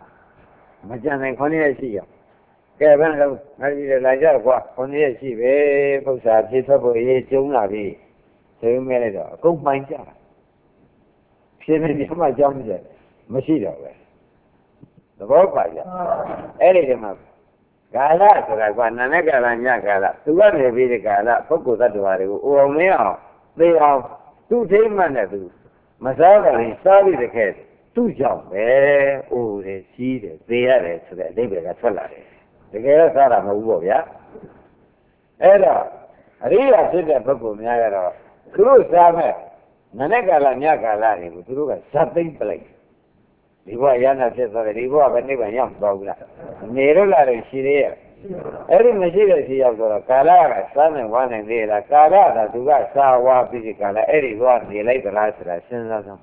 9ရက်ရှိရကဲဘယ်လိုငါကြီးလာကြကွာ9ရက်ရှိပဲပု္ပ္ပာဖြည့်ထွက်ဖို့ရေးကျုံလာပြီဆိုမဲလိုက်တော့အကုန်မှိုင်းကြတာဖြည့်နေဒီမှာကြောင်းကြတယ်မရှိတော့ပဲသဘောပါကြအဲ့ဒီတည်းမှာကာလဆိုတာကနာနဲ့ကာလညကာလသူကနေပြီးဒီကာလပုဂ္ဂိုလ်သတ္တဝါတွေကိုအိုအောင်မင်းအောင်သိအောင်သူ့ထိမှတ်နဲ့သူမစားကြရင်စားပြီးတခဲသူ့ကြောင့်ပဲအိုတယ်ကြီးတယ်သိရတယ်ဆိုတဲ့အဓိပ္ပာယ်ကထွက်လာတယ်တကယ်တော့စားတာမဟုတ်ဘူးပေါ့ဗျာအဲ့တော့အရိယာဖြစ်တဲ့ပုဂ္ဂိုလ်များကတော့သူတို့စားမဲ့နာနဲ့ကာလညကာလတွေကိုသူတို့ကဇတ်သိမ့်ပလိုက်ဒီဘဝရဟနာဖြစ်သွားတယ်ဒီဘဝပဲနိဗ္ဗာန်ရောက်သွားဘူးလားနေတော့လာတယ်ရှိသေးရဲ့အဲ့ဒီမရှိတဲ့ရှိရောက်တော့ကာလကစားနေဝါနေသေးလားကာလကသူကစားဝါပြီးကာလအဲ့ဒီဘဝနေလိုက်သလားဆိုတာစဉ်းစားစမ်း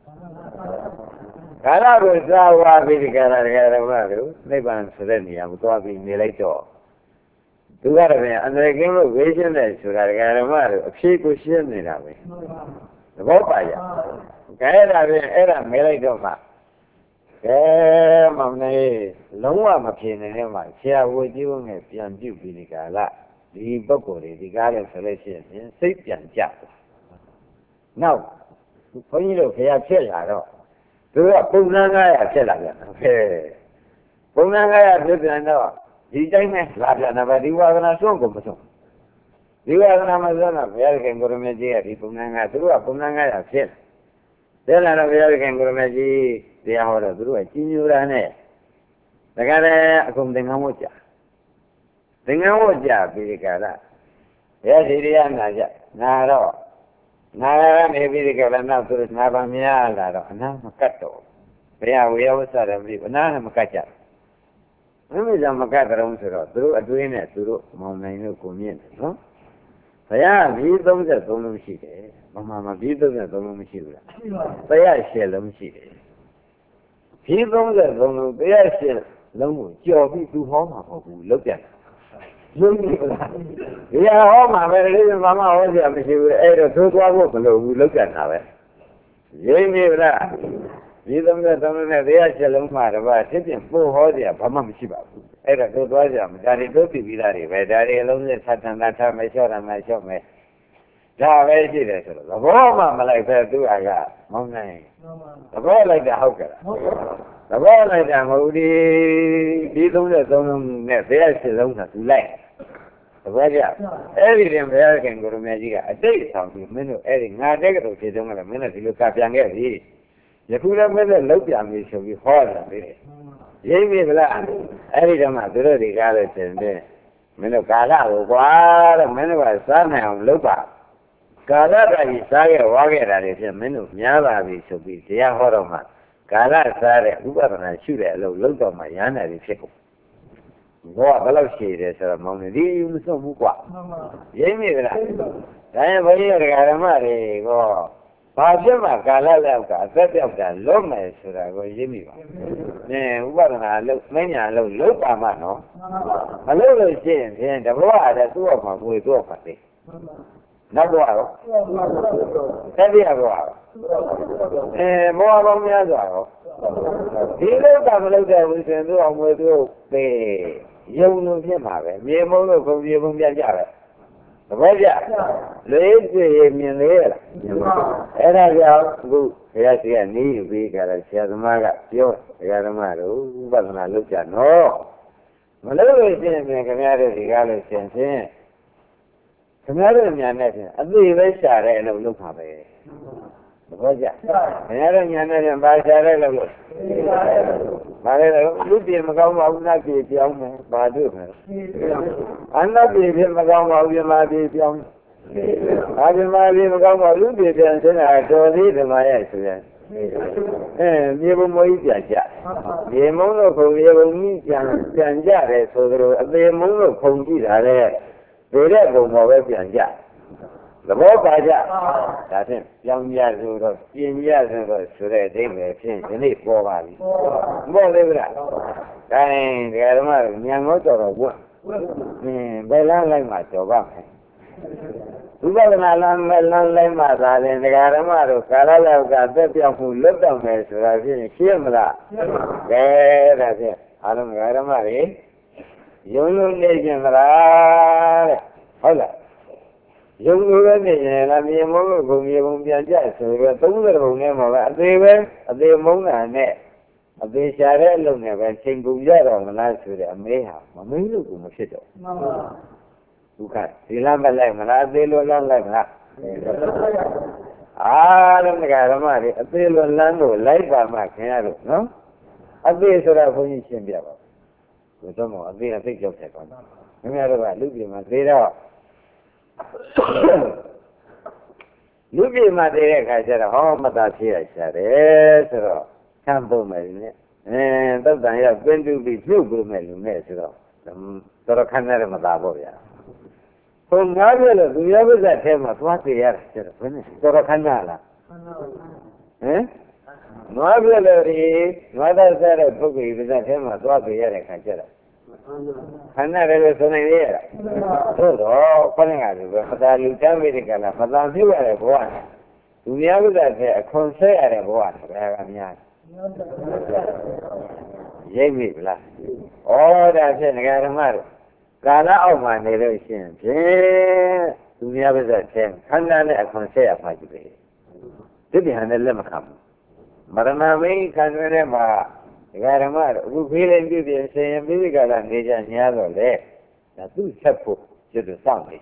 ကာလကိုစားဝါပြီးကာလတရားတော်ကနိဗ္ဗာန်ဆိုတဲ့နေရာကိုသွားပြီးနေလိုက်တော့သူကတော့ပြန်အန္တရာယ်ကင်းလို့ဝေးရှင်းတယ်ဆိုတာတရားတော်ကအဖြေကိုရှင်းနေတာပဲသဘောပါကြကဲဒါပြန်အဲ့ဒါမဲလိုက်တော့မှကဲမောင်နေလုံးဝမဖြေနိုင်တဲ့မှာဆရာဝကြီးဝငယ်ပြန်ပြုတ်ပြီးဒီကာလဒီပုဂ္ဂိုလ်တွေဒီကားလဲဆိုလို့ရှိရင်စိတ်ပြန်ကြတယ်နောက်ဘုန်းကြီးတို့ခရဖြစ်လာတော့သူကပုံစံ900ဖြစ်လာပြန်ပုံစံ900ဖြစ်ပြန်တော့ဒီတိုင်းနဲ့လာပြန်တယ်ပဲဒီဝါဒနာဆုံးကုန်မဆုံးဒီဝါဒနာမှာဆိုတော့ဘုရားခင်ကိုရမေကြီးကဒီပုံနာကသူတို့ကပုံနာ900ဖြစ်တယ်လာတော့ဘုရားခင်ကိုရမေကြီးတရားဟောတော့သူတို့ကကြီးညိုတာနဲ့ဒါကြတဲ့အခုသင်္ကန်းဝတ်ကြသင်္ကန်းဝတ်ကြပြီးဒီကလာဘုရားရှိတရားနာကြနာတော့နာရနေပြီးဒီကလာနောက်သူတို့နာပါများလာတော့အနာမကတ်တော့ဘုရားဝေယဝဆရပြီအနာမကတ်ကြမင်းကြောင့်မကတ်ကြုံဆိုတော့သူတို့အတွင်းနဲ့သူတို့မောင်နိုင်လို့ကိုမြင့်တယ်နော်ဘုရားဘီး33လုံးရှိတယ်မမမဘီး33လုံးမရှိဘူးလားတရား10လုံးရှိတယ်ဘီး33လုံးတရား10လုံးကိုကြော်ပြီးသူဟောမှာမဟုတ်ဘူးလောက်ပြန်ရုံးနေလားဒီဟာဟောမှာပဲလေဘာမှဟောစရာမရှိဘူးအဲ့တော့သိုးသွားဖို့မလိုဘူးလောက်ပြန်တာပဲရင်းနေလားဒီ33လုံးနဲ့တရား10လုံးမှာတော့ဖြစ်ဖြစ်ပို့ဟောစရာဘာမှမရှိပါဘူးအဲ့ဒါသိုးသွားစရာမဒါတွေသိုးပြီးသားတွေပဲဒါတွေအလုံးနဲ့ဆက်ထန်တာထားမယ်လျှော့တာမယ်လျှော့မယ်ဒါပဲရှိတယ်ဆိုတော့သဘောမှမလိုက်ပဲသူကမောင်းနိုင်သဘောလိုက်တာဟုတ်ကဲ့သဘောလိုက်တာမဟုတ်ဒီ33လုံးနဲ့တရား10လုံးကသူလိုက်သဘောကျအဲ့ဒီတင်ဘုရားခင်ကိုရမေကြီးကအတိတ်ဆောင်ပြီးမင်းတို့အဲ့ဒီငါတက်ကတော်ဖြေဆုံးကလည်းမင်းတို့ဒီလိုကပြန်ခဲ့ပြီယခုလည်းမင်းတို့လောက်ပြန်ပြီဆိုပြီးဟောတာလေရိပ်ပြီလားအဲ့ဒီတော့မှသူတို့ဒီကားလို့ရှင်တယ်မင်းတို့ကာလကိုကွာတဲ့မင်းတို့ကစားနိုင်အောင်လုပ်ပါကာလတည်းစားခဲ့ဝါခဲ့တာတွေဖြင့်မင်းတို့များပါပြီဆိုပြီးတရားဟောတော့မှကာလစားတဲ့ဥပဒနာရှုတဲ့အလုပ်လုပ်တော့မှရဟန္တာတွေဖြစ်ကုန်ဘောကဘယ်လောက်ရှိတယ်ဆိုတော့မောင်နေဒီမစွန့်ဘူးကွာရိပ်ပြီလားဒါရင်ဘုန်းကြီးတို့ဓမ္မတွေကိုဘာဖြစ်မှကာလလောက်ကအသက်ပြောက်တာလုံးမယ်ဆိုတာကိုရိပ်မိပါဥပဒနာလုပ်မညာလုပ်ပါမှနော်မလုပ်လို့ရှိရင်ဖြင့်တဘောအားတဲ့သူ့အောင်မှာငွေတော့ပါသေးနောက်တော့ဆက်ပြရတော့မောဟပေါင်းများစွာရောဒီလောကမလုပ်တဲ့ဝိသင်သူ့အောင်ငွေသူ့ပေယုံလို့ဖြစ်မှာပဲမြေမုံလို့ခုံပြေပုံပြကြပဲသဘောကျလေးတွေ့ရင်မြင်သေးရလားအဲ့ဒါကြောင့်အခုဘုရားရှိခိုးနေယူပြီးကြတော့ဆရာသမားကပြောဒကာသမားတို့ဥပဒနာလုပ်ကြနော်မလုပ်လို့ရှိရင်ခင်ဗျားတို့ဒီကားလို့ရှင်ဖြင့်ခင်ဗျားတို့ညာနဲ့ဖြင့်အသေးပဲရှာတဲ့အလုပ်လုပ်ပါပဲသဘောကျခင်ဗျားတို့ညာနဲ့ဖြင့်ဘာရှာတဲ့လုပ်လို့ဘာလဲလူပြေမကောင်းပါဘူးနတ်ပြေပြောင်းမယ်ဘာတို့မယ်အနတ်ပြေဖြစ်မကောင်းပါဘူးပြမပြေပြောင်းအာပြမပြေမကောင်းပါဘူးလူပြေပြန်စင်းတာတော်သေးဓမ္မရဲ့ဆိုရင်မြေပုံမကြီးပြန်ကြမြေမုံတို့ခုံမြေပုံကြီးပြန်ကြတယ်ဆိုတော့အသေးမုံတို့ခုံကြည့်တာလေဒီတဲ့ပုံတော်ပဲပြန်ကြသဘောပါကြဒါဖြင့်ပြောင်းကြဆိုတော့ပြင်ကြဆိုတော့ဆိုတဲ့အဓိပ္ပာယ်ဖြင့်ဒီနေ့ပေါ်ပါပြီပေါ်သေးဗလားဒါရင်ဒကာဓမ္မတို့ဉာဏ်ကိုတော်တော်ဝတ်ဘယ်လမ်းလိုက်မှတော်ပါမယ်ဥပဒနာလမ်းလိုက်မှသာရင်ဒကာဓမ္မတို့ကာလလောက်ကသက်ပြောင်းမှုလွတ်တော့မယ်ဆိုတာဖြင့်ရှင်းမလားကဲဒါဖြင့်အားလုံးဒကာဓမ္မတွေယုံလို့နေကြမလားတဲ့ဟုတ်လားယုံလို့ပဲနေရင်လားမြေမုံလို့ဘုံမြေပုံပြန်ကြဆိုတော့30ပုံနဲ့မှာပဲအသေးမုံတာနဲ့အသေးရှာတဲ့အလုံးနဲ့ပဲချိန်ကုန်ကြတော့မလားဆိုတဲ့အမေးဟာမမင်းလို့ကမဖြစ်တော့မှန်ပါဒုက္ခဒီလမ်းမလိုက်မလားအသေးလိုလမ်းလိုက်မလားအားလုံးကဓမ္မတွေအသေးလိုလမ်းကိုလိုက်ပါမှခင်ရလို့နော်အသေးဆိုတာဘုန်းကြီးရှင်းပြပါဘယ်တော့မှအသေးအသိကြောက်တယ်ကောမင်းများတို့ကလူပြည်မှာသေးတော့လူပြည်မှာသေးတဲ့အခါကျတော့ဟောမသာဖြစ်ရရှာတယ်ဆိုတော့ဆံပုံမယ်နဲ့သုတ်တန်ရပင်းတူပြီးပြုတ်ကုန်မယ်လူနဲ့ဆိုတော့တော်ခဏနဲ့မသာပေါ့ဗျာဟိုငါးပြလို့သူရပစ္စထဲမှာသွားသေးရတယ်ဆိုတော့ဘယ်နဲ့တော်ခဏလားနွားပြလို့ဒီနွားသားစားတဲ့ပုဂ္ဂိုလ်ပစ္စထဲမှာသွားသေးရတဲ့ခါကျတော့ခန္ဓာလည်းဆိုနိုင်ရတာသို့တော့ခဏကလည်းပသာလူတမ်းမိတဲ့ကလာပသာပြုတ်ရတဲ့ဘဝသူများဥစ္စာထဲအခွန်ဆက်ရတဲ့ဘဝဒါကများရိပ်မိဗလားဩဒါဖြင့်ငဃာဓမ္မတို့ကာလအောက်မှာနေလို့ရှိရင်ဖြင့်သူများဥစ္စာထဲခန္ဓာနဲ့အခွန်ဆက်ရမှာကြည့်ပဲဒီပြန်နဲ့လက်မခံဘူးမရဏမိတ်ခံရတဲ့မှာဒကာဓမ္မတို့အခုဖေးလိုက်ပြည့်ပြည့်ဆင်ရင်ပြည့်ကလာနေကြညာတော့လေဒါသူ့ဆက်ဖို့ကျွတ်စောင့်နေကြတာ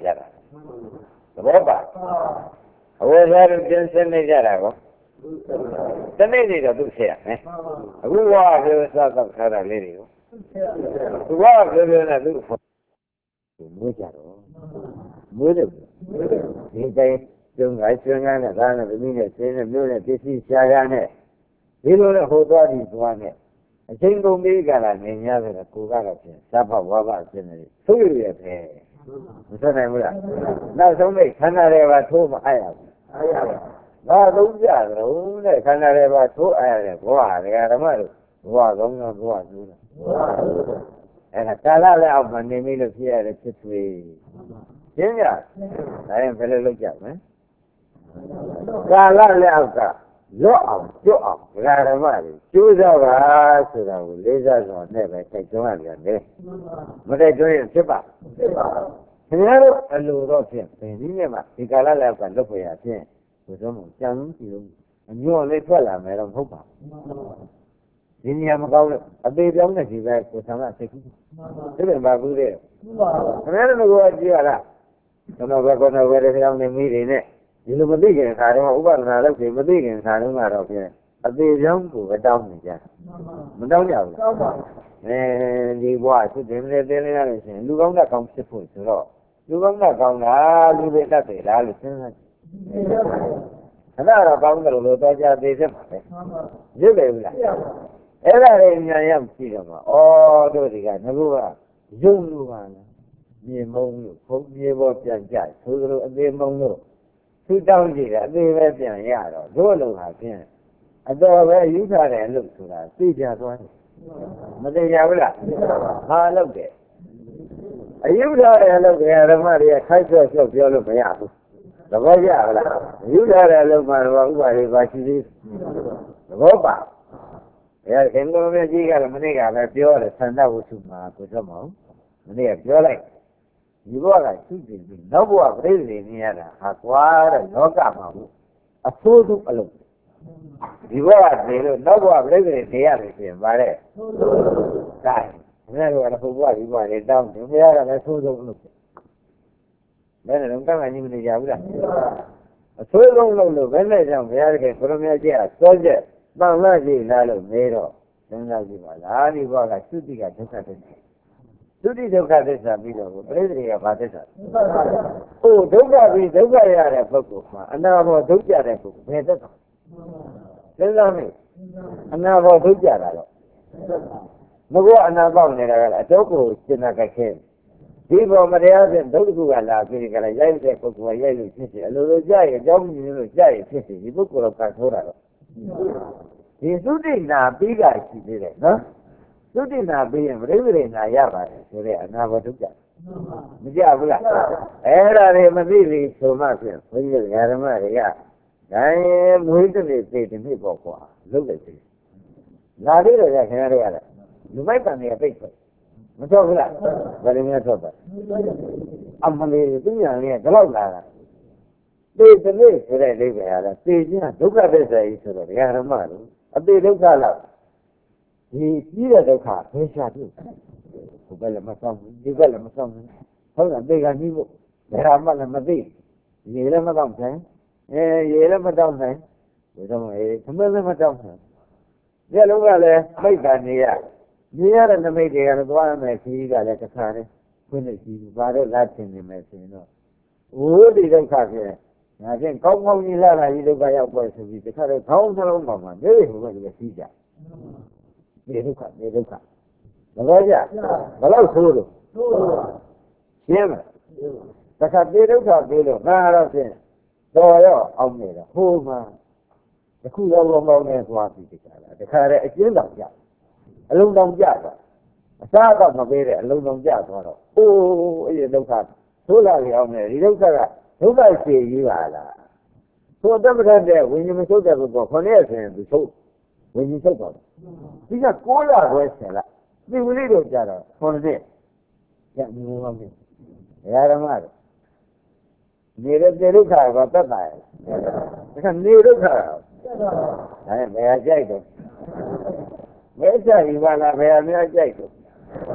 ဘောပါအဝယ်စားတို့ပြင်ဆင်နေကြတာကောတနေ့နေ့တော့သူ့ဆက်ရမယ်အခုဝါပြောစားတော့ခါတာလေးတွေကိုသူဝါပြောနဲ့သူ့မွေးကြတော့မွေးတယ်ဒီတိုင်းကျုံတိုင်းကျွမ်းကန်းနဲ့ဒါနဲ့သမီးနဲ့ဆင်းနဲ့မျိုးနဲ့ပစ္စည်းရှားကားနဲ့ဒီလိုနဲ့ဟိုသွားပြီးသွားနဲ့အချိန်ကုန်ပြီးကြလာနေ냐ဆိုတော့ကိုကတော့ဖြင့်သဘောဝါဘဖြစ်နေသို့ရပဲမဆက်နိုင်ဘူးလားနောက်ဆုံးမိတ်ခန္ဓာတွေပါထိုးမအားရဘူးဘာလုံးကြတော့တဲ့ခန္ဓာတွေပါထိုးအားရတယ်ဘဝဓမ္မတို့ဘဝကောင်းကောင်းဘဝကျိုးတယ်အဲ့ဒါကာလလည်းအောင်မနေမိလို့ဖြစ်ရတဲ့ဖြစ်သွေးရှင်းကြဒါရင်ဘယ်လိုလုပ်ကြမလဲကာလလည်းအောက်ကလွတ်အောင်ကျွတ်အောင်ဓမ္မတွေကျိုးစားပါဆိုတာကိုလေးစားစွာနဲ့ပဲတိုက်တွန်းရတယ်မတိုက်တွန်းရင်ဖြစ်ပါခင်ဗျားတို့အလိုတော့ဖြင့်ဘယ်နည်းနဲ့မှဒီကာလလည်းအောက်ကလွတ်ဖွယ်ရဖြင့်ဘုရားမကြံလို့ကြည့်လို့အညော့လေးထွက်လာမယ်တော့မဟုတ်ပါဘူးဒီနေရာမကောင်းလို့အသေးပြောင်းတဲ့ဒီပဲကိုဆံကစိတ်ကူးဒီလိုပါဘူးတဲ့ခင်ဗျားတို့ကကြည့်ရလားကျွန်တော်ဘက်ကတော့ဝယ်တဲ့ကြောင်းနေမိတွေနဲ့ဒီလိုမသိခင်ခါတော့ဥပဒနာလုပ်ပြီးမသိခင်ခါတော့ကတော့ဖြင့်အသေးပြောင်းကိုပဲတောင်းနေကြမတောင်းကြဘူးတောင်းပါဒီဘဝသူတင်နေတယ်ရလို့ရှိရင်လူကောင်းတဲ့ကောင်းဖြစ်ဖို့ဆိုတော့လူကောင်းတဲ့ကောင်းလားလူတွေတတ်တယ်လားလို့စဉ်းစားခဏတော့ကောင်းတယ်လို့တော့ကြားသေးတယ်ပါပဲရုပ်တယ်ဘူးလားအဲ့ဒါတွေညာရမရှိတော့မှာဩတို့ဒီကငါတို့ကရုပ်လို့ပါလားမြေမုံလို့ဘုံမြေပေါ်ပြန်ကြဆိုလိုအသေးမုံလို့သူတောင်းကြည့်တယ်အသေးပဲပြန်ရတော့တို့လုံဟာဖြင့်အတော်ပဲယူထားတယ်လို့ဆိုတာသိကြသွားတယ်မသိကြဘူးလားဟာလို့တယ်အယူထားတယ်လို့ဓမ္မတွေကခိုက်ဆွဲဆွပြောလို့မရဘူးသဘောကျလားယူထားတယ်လို့မှတော့ဥပါဒေပါရှိသေးသဘောပါအဲခင်ဗျားတို့ကြီးကလည်းမနေ့ကပဲပြောတယ်သန္တဝုစုမှာကိုတော့မဟုတ်မနေ့ကပြောလိုက်ဒီဘဝကရှိတယ်ပြီးနောက်ဘဝပြိဿနေရတာဟာကွာတဲ့လောကမှာဘူးအဆိုးဆုံးအလုပ်ဒီဘဝနေလို့နောက်ဘဝပြိဿနေရတယ်ပြင်ပါတဲ့ဒါငါတို့ကဘုရားဒီဘဝလေးတောင်းတယ်ဘုရားကလည်းဆိုးဆုံးအလုပ်ဘယ်နဲ့တော့ကမှညီမနေကြဘူးလားအဆိုးဆုံးလုပ်လို့ဘယ်နဲ့ကြောင့်ဘုရားကဘုရားမြတ်ကြီးကစောချက်ပန်လာကြည့်လားလို့နေတော့စဉ်းစားကြည့်ပါလားဒီဘဝကသုတိကဒုက္ခတည်းသုတိဒုက္ခသစ္စာပြီးတော့ပြိဿတွေကဘာသစ္စာဟိုဒုက္ခပြီးဒုက္ခရတဲ့ပုဂ္ဂိုလ်မှာအနာဘောဒုက္ခတဲ့ပုဂ္ဂိုလ်ဘယ်သက်တာစဉ်းစားမိအနာဘောဒုက္ခတာတော့မကောအနာပေါက်နေတာကလည်းအတော့ကိုရှင်းတာကခဲဒီဘောမတရားဖြင့်ဒုက္ခကလာပြီးကြလားရိုက်တဲ့ပုဂ္ဂိုလ်ကရိုက်လို့ဖြစ်တယ်အလိုလိုကြားရင်အကြောင်းမြင်လို့ကြားရင်ဖြစ်တယ်ဒီပုဂ္ဂိုလ်ကထိုးတာတော့ဒီသုတိနာပြီးကရှိသေးတယ်နော်သုတိနာပြီးရင်ပြိဿနာရပါတယ်ဆိုတဲ့အနာဘောဒုက္ခမကြဘူးလားအဲ့ဒါတွေမသိသေးဆိုမှဖြင့်ဘုန်းကြီးဓမ္မတွေကဒါရင်မွေးတဲ့နေ့သိတဲ့နေ့ပေါ့ကွာလုပ်လိုက်သေးလာသေးတယ်ခင်ဗျားတို့ကလည်းလူမိုက်ပန်တွေကပိတ်ပဲမထွက်ဘူးလားဘယ်လိုများထွက်ပါအမလေးသူညာလေးကဒီလောက်လာတာသိတဲ့နေ့ဆိုတဲ့အိဗယ်ဟာသိချင်းဒုက္ခသစ္စာကြီးဆိုတော့ဓမ္မတို့အတိဒုက္ခလောက်ဒီကြီးတဲ့ဒုက္ခဘယ်ရှာပြုဟိုဘက်လည်းမဆောင်ဘူးဒီဘက်လည်းမဆောင်ဘူးဟုတ်လားသိကကြီးဖို့ဘယ်ဟာမှလည်းမသိရေလည်းမတော့ဆိုင်ရေလည်းမတော့ဆိုင်ဒီတော့သမလည်းမတော့ဆိုင်ဒီလုံးကလည်းမိတ်တန်နေရမြင်ရတဲ့နမိတ်တွေကလည်းသွားရမယ်ခီးကလည်းတစ်ခါတည်းခွင့်နဲ့ကြီးဘာတော့လာတင်နေမယ်ဆိုရင်တော့ဝိဒီဒုက္ခဖြစ်ဒါဖြင့်ကောင်းကောင်းကြီးလာလာကြီးဒုက္ခရောက်ပေါ်ဆိုပြီးတစ်ခါတည်းခေါင်းစလုံးမှာနေဟိုဘက်ကစီးကြဒီဒုက္ခဒီဒုက္ခဘယ်လိုကြဘယ်လောက်ဆိုးလို့ရှင်းမလားတခါဒီဒုက္ခပြီးလို့ငါတော့ဖြင့်တော်ရောအောင်နေတာဟိုမှာတခုရောကောင်းနဲ့သွားပြီးတခါတည်းအကျဉ်းတော်ကြအလုံးတောင်ကြသွားအစားတော့မပေးတဲ့အလုံးတောင်ကြသွားတော့အိုးအဲ့ဒီဒုက္ခဆိုးလာပြီအောင်နေဒီဒုက္ခကဒုက္ခရှည်ကြီးပါလားသို့တမတဲ့ဝိညာဉ်မချုပ်တဲ့ပုဂ္ဂိုလ်ခொနည်းဆိုရင်သူချုပ်ဝိညာဉ်ချုပ်ပါဘူးဒီက6လခွဲဆယ်လားဒီဝိလိတို့ကြတော့ခொနည်းညမျိုးပါမယ်ဓမ္မတို့နေတဲ့ဒုက္ခကတတ်တာရဲ့ဒါကနေဒုက္ခဒါနဲ့ဘယ်ဟာကြိုက်တော့မဲကြိုက်ပါလားဘယ်ဟာများကြိုက်တော့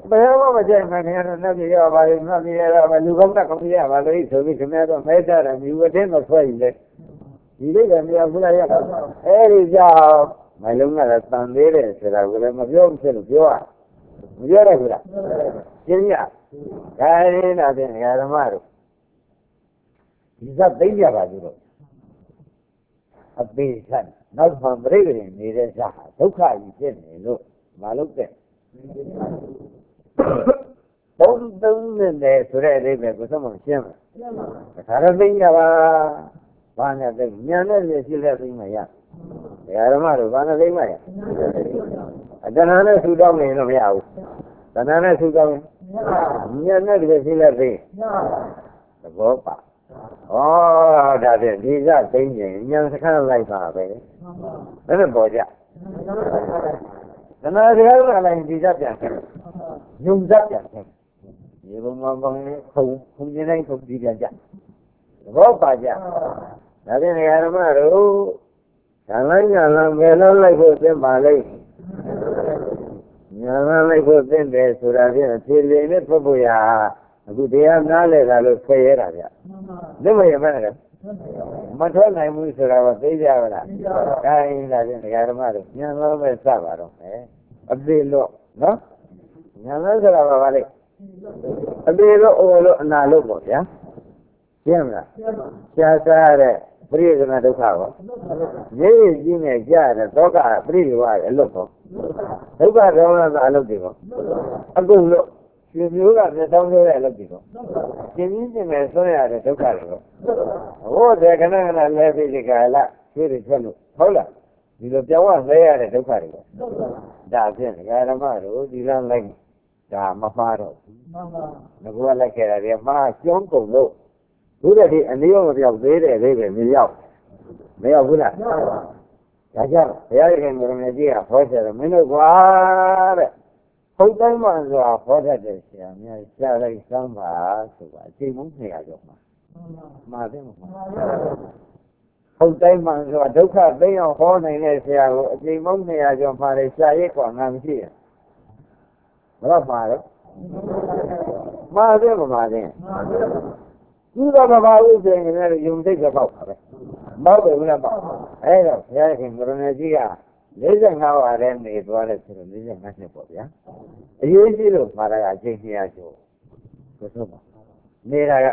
ဘယ်မှမကြိုက်မှခင်ဗျားတို့နှက်ပြရပါလေနှက်ပြရပါလူကောင်းတာကောင်းရပါလို့ဆိုပြီးခင်ဗျားတို့မဲကြတယ်မြူဝတင်းမဆွဲရည်လေဒီလေးကမြေခုနရအဲ့ဒီကြောင့်မလုံးကတန်သေးတယ်ဆိုတာကလည်းမပြောဖြစ်လို့ပြောမပြောရဘူးလားရှင်းရဒါရင်းတော့တဲ့ဓမ္မတို့ဒီစသိကြပါကြတော့အပေဆတ်နောက်မှပြိတ္တိနေတဲ့ဇာဒုက္ခကြီးဖြစ်နေလို့မလုပ်တဲ့သုံးနဲ့ဆိုတဲ့အဓိပ္ပာယ်ကိုသုံးမှရှင်းမှာဒါရသိကြပါဘာနဲ့သိဉာဏ်နဲ့ရှိလက်သိမှရဓမ္မတို့ဘာနဲ့သိမှရအတဏှာနဲ့ဆူတောင်းနေလို့မရဘူးတဏှာနဲ့ဆူတောင်းဉာဏ်နဲ့တကယ်ရှိလက်သိသဘောပါဩဒါဖြင့်ဒီကသိဉာဏ်စခန်းလိုက်ပါပဲဘယ်နဲ့ပေါ်ကြတဏှာစကားကလည်းဒီကပြန်ခဲ့ညုံစပြန်ခဲ့ဒီဘုံမှာဘုံခုံကျင်းတိုင်းခုံဒီပြန်ကြသဘောပါကြဒါဖြင့်ဓမ္မတို့ဇာလန်းညာလန်းဘယ်လောက်လိုက်ဖို့သင်ပါလိမ့်ညာလန်းလိုက်ဖို့သင်တယ်ဆိုတာဖြင့်ဖြေလင်းနဲ့ထွက်ဖို့ရအခုတရားနားလဲတာလို့ဆွဲရတာဗျလက်မရမနဲ့မထွက်နိုင်ဘူးဆိုတာကသိကြပါလားဒါရင်ဒါဖြင့်ဓမ္မတို့ညာလန်းပဲစပါတော့မယ်အသေးလို့နော်ညာလန်းဆိုတာပါလေအသေးလို့အိုလို့အနာလို့ပေါ့ဗျာရှင်းမလားရှားစားတဲ့ပရိသေနဒုက္ခကိုရေးရကြီးနဲ့ကြားတဲ့ဒုက္ခပရိသေဝရဲ့အလုတ်ပေါ့ဒုက္ခဒေါမနသာအလုတ်တွေပေါ့အကုန်လို့ရှင်မျိုးကမျက်တောင်းသေးတဲ့အလုတ်တွေပေါ့ရှင်ကြီးရှင်မဲ့ဆွဲရတဲ့ဒုက္ခတွေပေါ့ဟိုတဲ့ခဏခဏလဲပြီးဒီကလာဆွေးတွေထွက်လို့ဟုတ်လားဒီလိုပြောင်းဝလဲရတဲ့ဒုက္ခတွေပေါ့ဒါဖြင့်ဓမ္မတို့ဒီလမ်းလိုက်ဒါမမှားတော့ဘူးငါကလိုက်ခဲ့တာဒီမှာကျွန်းကုန်လို့ဘုရားဒီအနည်းမပြောက်သေးတဲ့အိဗယ်မရောက်ဘူးလားဒါကြောင့်ဘုရားရှင်ကိုယ်တော်ကြီးကဟောတယ်မင်းတို့ကွာတဲ့ဟုတ်တိုင်းမှဆိုတာဟောတတ်တဲ့ဆရာများရှားလိုက်စမ်းပါဆိုတာအချိန်မုန်း200ကျော်မှာတယ်မဟုတ်ဟုတ်တိုင်းမှဆိုတာဒုက္ခသိအောင်ဟောနိုင်တဲ့ဆရာကိုအချိန်မုန်း200ကျော်မှာလေရှားရိတ်ကွာငါမရှိရဘယ်တော့မှာတော့မှာတယ်မမှာတယ်ဒီတော့ဘာလို့ဆိုရင်လည်းယုံစိတ်ကပေါက်ပါပဲပေါက်တယ်ဘုရားပေါက်အဲ့တော့ဘုရားရှင်ကိုရဏကြီးက45ဝါရဲနေသွားတယ်ဆိုတော့45နှစ်ပေါ့ဗျာအရေးကြီးလို့မှာတာကအချိန်200ကျော်ဆိုတော့ပါနေတာက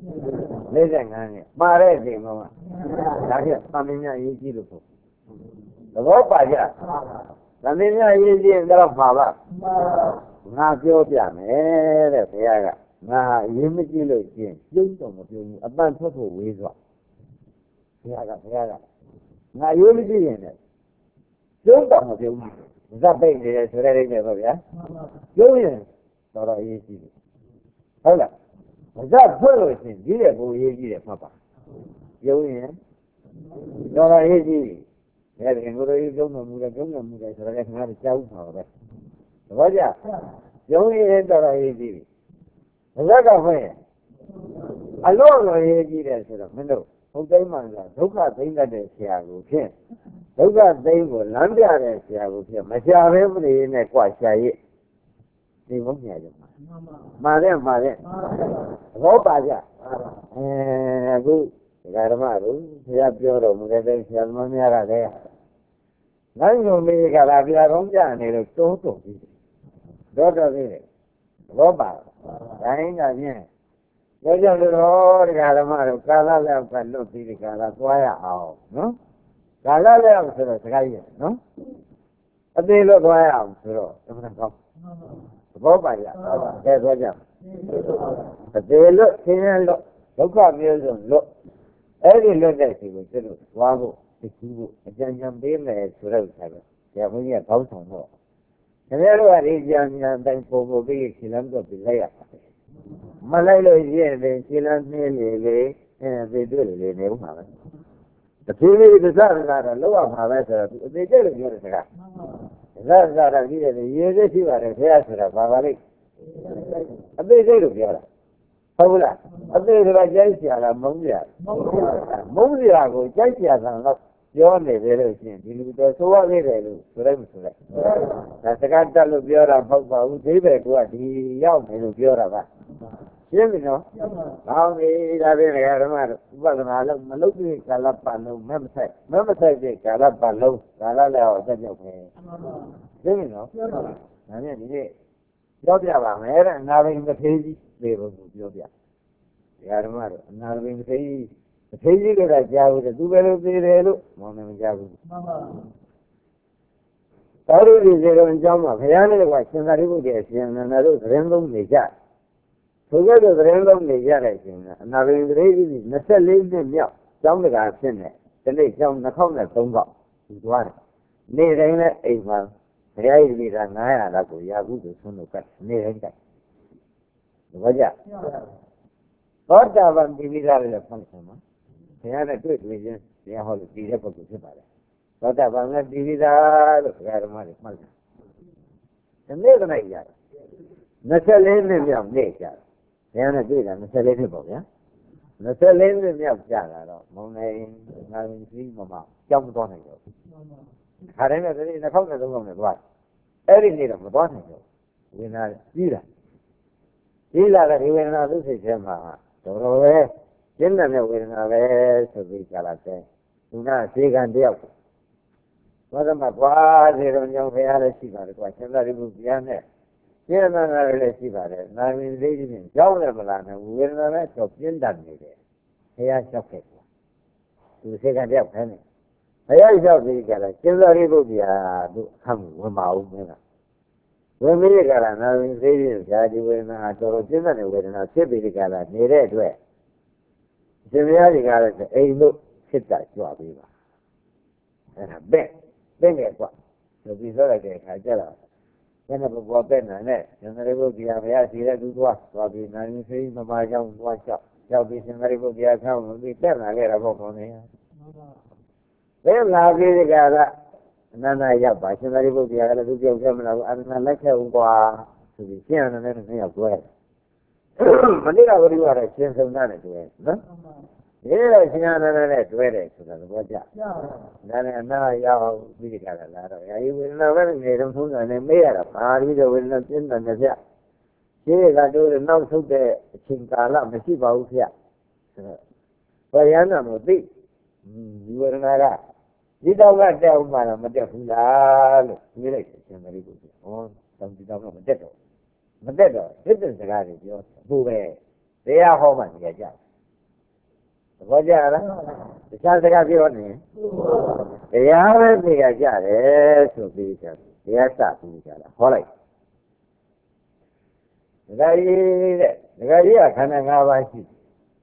45နှစ်မှာတဲ့အချိန်မှာဒါပြသမင်းများအရေးကြီးလို့ဆိုသဘောပါကြသမင်းများအရေးကြီးရင်တော့မှာပါငါပြောပြမယ်တဲ့ဘုရားကငါအရင်မကြည့်လို့ချင်းပြုံးတော့မပြုံးဘူးအပန်းထွက်ဖို့ဝေးသွားဘုရားကငါရိုးမကြည့်ရင်လည်းပြုံးတော့မပြုံးဘူးဇက်ပိတ်နေတယ်ဆိုတဲ့အိမ်ပဲပေါ့ဗျာပြုံးရင်တော်တော်အရေးကြီးတယ်ဟုတ်လားဇက်ဖွင့်လို့ချင်းဒီတဲ့ဘုံအရေးကြီးတယ်မှတ်ပါပြုံးရင်တော်တော်အရေးကြီးတယ်ဒါကငါတို့ပြုံးတော်မူတယ်ဆိုတော့လည်းခင်ဗျားတို့ကြားဥပါပဲသဘောကျပြုံးရင်တော်တော်အရေးကြီးတယ်ဇက်ကဖွင့်အလို့လိုရေးကြည့်တယ်ဆိုတော့မင်းတို့ဟုတ်တိုင်းမှလားဒုက္ခသိမ့်တတ်တဲ့ဆရာကိုဖြင့်ဒုက္ခသိမ့်ကိုလမ်းပြတဲ့ဆရာကိုဖြင့်မရှာဘဲမနေနဲ့ကြွရှာရည်ဒီဘုန်းကြီးကမှာတဲ့သဘောပါကြအခုဓမ္မတို့ဆရာပြောတော်မူတဲ့ဆရာသမားများကလည်းနိုင်ုံလေးကလာပြတော်ပြနေလို့တိုးတော်ပြီးတော်သေးတယ်သဘောပါဒါရင်ကဖြင့်ကြောက်ကြလို့ဓမ္မတို့ကာလလည်းကလွတ်ပြီးဒီကာလသွားရအောင်နော်ကာလလည်းဆိုတော့စကားကြီးနော်အသေးလို့သွားရအောင်ဆိုတော့အမှန်ကောင်းသဘောပါရကဲသွားကြအသေးလို့ဆင်းရဲလို့ဒုက္ခမျိုးစုံလို့အဲ့ဒီလွတ်တဲ့စီကိုကျတော့သွားဖို့သိဖို့အကြံဉာဏ်ပေးမယ်ဆိုတော့ဆရာဘုန်းကြီးကကောင်းဆောင်တော့ခင်ဗျားတို့ကဒီကြံဉာဏ်တိုင်းပုံပြီးခလမ်းတော့ပြလိုက်ရပါတယ်မလိုက်လို့ရှိရင်လည်းခြေလမ်းနှင်းလေသေတွေ့လေနေဦးမှာပဲတဖြည်းဖြည်းသစ္စာကတော့လောက်အောင်မှာပဲဆိုတော့အသေးကျလို့ပြောတဲ့စကားသစ္စာကတော့ကြီးတယ်ရေသေးရှိပါတယ်ဘုရားဆိုတာဘာပါလိမ့်အသေးစိတ်လို့ပြောတာဟုတ်လားအသေးကကြိုက်เสียလားမုန်းเสียကိုကြိုက်เสียတာတော့ပြောနေတယ်လို့ရှိရင်ဒီလူတော်ဆိုရသေးတယ်လို့ဆိုလိုက်မဆိုလိုက်ဒါစကားတက်လို့ပြောတာမဟုတ်ပါဘူးဒီပဲကဒီရောက်နေလို့ပြောတာပါရှင်းပြီနော်ကောင်းပြီဒါဖြင့်ဓမ္မတို့ဥပဒနာလုံးမလုပ်ပြီးကာလပတ်လုံးမမဆိုင်ပြီးကာလပတ်လုံးကာလလည်းအောင်ဆက်ကြောက်ပဲရှင်းပြီနော်ဒါဖြင့်ဒီနေ့ပြောပြပါမယ်တဲ့အနာဘိန်တစ်သေးကြီးပြေဖို့ပြောပြဓမ္မတို့အနာဘိန်တစ်သေးကြီးအသေးကြီးကကြားဘူးသူပဲလို့သိတယ်လို့မောင်မကြားဘူးမှန်ပါသာရုပ်ဒီစေတော်အကြောင်းမှာဘုရားနဲ့ကရှင်သာရိပုတ္တရာရှင်နန္ဒတို့သတင်းသုံးနေကြဆိုကြတဲ့သတင်းသုံးနေကြတဲ့ရှင်ကအနာဘိန်တရေကြီး24နှစ်မြောက်ကျောင်းတကာဖြစ်နေဒီနေ့ကျောင်း2003ခေါက်ဒီသွားတယ်နေ့တိုင်းလည်းအိမ်မှာဘုရားကြီးပြည်သား900လောက်ကိုရာခုကိုဆွလို့ကတ်နေ့တိုင်းကတ်ဘာကြသောတာပန်ပြည်ပြီးသားလည်းဖန်ဆင်းမှာဘုရားနဲ့တွေ့တွေ့ချင်းတရားဟောလို့ပြည်တဲ့ပုဂ္ဂိုလ်ဖြစ်ပါတယ်သောတာပန်လည်းပြည်ပြီးသားလို့ဘုရားဓမ္မတွေမှတ်တယ်ဒီနေ့ကနေ့ရတယ်24နှစ်မြောက်နေ့ကြတယ်ဘုရားနဲ့တွေ့တာ24နှစ်ပေါ့ဗျာ24နှစ်မြောက်ကြတာတော့မုံနေငါရင်ကြီးမမကြောက်မသွားနိုင်တော့ခါတိုင်းကတည်းက2003ခုနဲ့သွားအဲ့ဒီနေ့တော့မသွားနိုင်တော့ဝိညာဉ်ကြီးလာတဲ့ဒီဝေဒနာသူစိတ်ထဲမှာတော်တော်ပဲကျင့်တဲ့ဝေဒနာပဲဆိုပြီးကြလာတယ်သူကဈေးကံတယောက်ဘာသာမှာကွာဈေးတော်ကြောင့်ဘုရားလည်းရှိပါတယ်ကွာရှင်သာရိပုတ္တရာနဲ့ကျင့်တဲ့နာလည်းရှိပါတယ်နာမည်လေးချင်းကြောက်လည်းမလားနဲ့ဝေဒနာလည်းတော့ပြင်းတတ်နေတယ်ဘုရားလျှောက်ခဲ့တယ်သူဈေးကံတယောက်ခဲနေဘုရားလျှောက်ပြီးကြလားရှင်သာရိပုတ္တရာတို့အခမ်းဝင်ပါဦးမင်းကဝိမိရကလာနာမည်သေးရင်ဇာတိဝေဒနာတော်တော်ပြင်းတဲ့ဝေဒနာဖြစ်ပြီးဒီကလာနေတဲ့အတွက်ရှင်မယားတွေကလည်းအိမ်တို့ဖြစ်တာကြွပေးပါအဲ့ဒါပဲနဲ့ကွာဆိုပြီးဆိုလိုက်တဲ့အခါကျတော့ဘယ်နဲ့ဘောပဲ့နာနဲ့ရှင်သာရိပုတ္တရာဘုရားစီတဲ့သူသွားပြီးနာမည်သေးမမကြောင်းသွားလျှောက်ရောက်ပြီးရှင်သာရိပုတ္တရာဆောင်းပြီးတက်လာခဲ့တာပေါ့ကောင်းနေဘယ်လာပြီးဒီကလာအနန္တရောက်ပါရှင်သာရိပုတ္တရာကလည်းသူပြောခဲ့မလားဘူးအနန္တလက်ခဲ့ဦးကွာဆိုပြီးရှင်းရတယ်နဲ့နှစ်ယောက်တွဲမနေ့ကဘယ်လိုရလဲရှင်းဆုံးတာနဲ့တွဲနော်ဒီလိုရှင်းရတယ်နဲ့တွဲတယ်ဆိုတာသဘောကျဒါနဲ့အနာရောက်ပြီးဒီကလာလာတော့ယာယီဝေဒနာပဲနေတော့သုံးတယ်နဲ့မေးရတာပါပြီးတော့ဝေဒနာပြင်းတယ်ဗျရှင်းရတာတို့နောက်ဆုတ်တဲ့အချိန်ကာလမရှိပါဘူးဗျဆိုတော့ဘယန္နာမသိဒီဝေဒနာကဒီတော့ကတက်ဥမှာတော့မတက်ဘူးလားလို့ပြေးလိုက်တယ်ရှင်သာရိပုတ္တရာဟောတောင်ဒီတော့ကမတက်တော့စစ်တဲ့စကားတွေပြောဟိုပဲတရားဟောမှနေကြသဘောကျလားတခြားစကားပြောနေတရားပဲနေကြတယ်ဆိုပြီးကြတရားစပြီးကြလားဟောလိုက်ဒကာကြီးကခန္ဓာ၅ပါးရှိ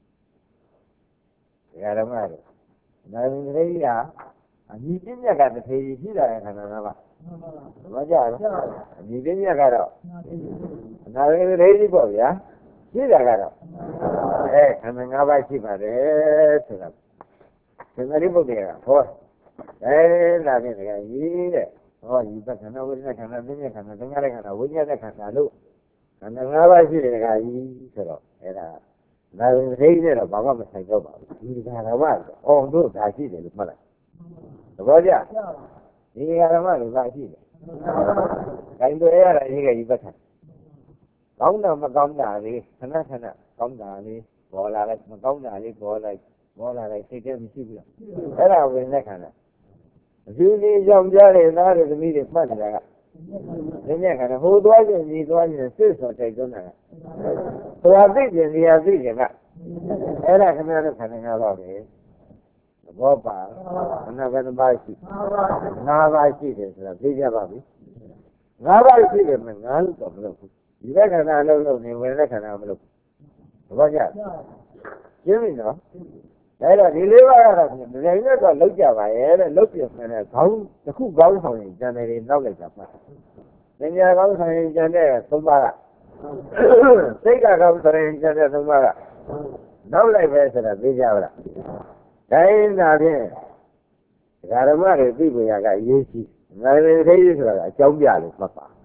ဒကာဓမ္မတွေနာမည်လေးကအညီပညာကတစ်ထေကြီးရှိတာခန္ဓာ၅ပါးသဘောကျလားအညီပညာကတော့နာမည်လေးကြီးပေါ့ဗျာရှိတာကတော့ခန္ဓာ၅ပါးရှိပါတယ်ဆိုတာရှင်သာရိပုတ္တရာဟောလာပြီတကယ်ကြီးတဲ့ဟောဒီခန္ဓာဝိညာဉ်ခန္ဓာပညာခန္ဓာသင်္ခါရခန္ဓာဝိညာဉ်ခန္ဓာလို့ခန္ဓာ၅ပါးရှိတယ်တကယ်ကြီးဆိုတော့အဲ့ဒါနာမည်လေးနဲ့တော့ဘာမှမဆိုင်တော့ပါဘူးဒီကံတော်ကအော်တို့ဒါရှိတယ်လို့မှတ်လိုက်သဘောကျဒီကံတော်ကလည်းဒါရှိတယ်ဂိုင်းတွေရတာရေးကကြီးပတ်တယ်ကောင်းတာမကောင်းတာလေးခဏကောင်းတာလေးပေါ်လာလိုက်မကောင်းတာလေးပေါ်လိုက်စိတ်ထဲမရှိဘူးလားအဲ့ဒါဝင်တဲ့ခန္ဓာအကျိုးကြီးကြောင့်ကြားတဲ့သားတွေသမီးတွေမှတ်နေတာကဒီနေ့ခန္ဓာဟိုသွားခြင်းဒီသွားခြင်းစစ်စော်တိုက်တွန်းတာကဘုရားသိခြင်းဒီဟာသိခြင်းကအဲ့ဒါခင်ဗျားတို့ခန္ဓာ၅ပါးပဲသဘောပါခန္ဓာဘယ်နှပါးရှိ၅ပါးရှိတယ်ဆိုတာသိကြပါပြီ၅ပါးရှိတယ်မယ်ငါလို့တော့မလုပ်ဘူးဒီဘက်ခန္ဓာလုံးလုံးနေဝင်တဲ့ခန္ဓာမလုပ်ဘူးသဘောကျရှင်းပြီနော်အဲ့တော့ဒီလေးပါးကတော့ဒီနေ့ကတော့လောက်ကြပါရဲ့တဲ့လောက်ပြမယ်နဲ့ခေါင်းတစ်ခုခေါင်းဆောင်ရင်ကျန်တယ်တွေနောက်လိုက်တာပါ။ဉာဏ်ခေါင်းဆောင်ရင်ကျန်တဲ့သုံးပါးကစိတ်ကခေါင်းဆောင်ရင်ကျန်တဲ့သုံးပါးကနောက်လိုက်ပဲဆိုတာသိကြပါလား။ဒါရင်ဒါဖြင့်ဓမ္မတွေသိပညာကအရေးကြီး။ငါတွေသိရဆိုတာကအကြောင်းပြလို့မှတ်ပါ။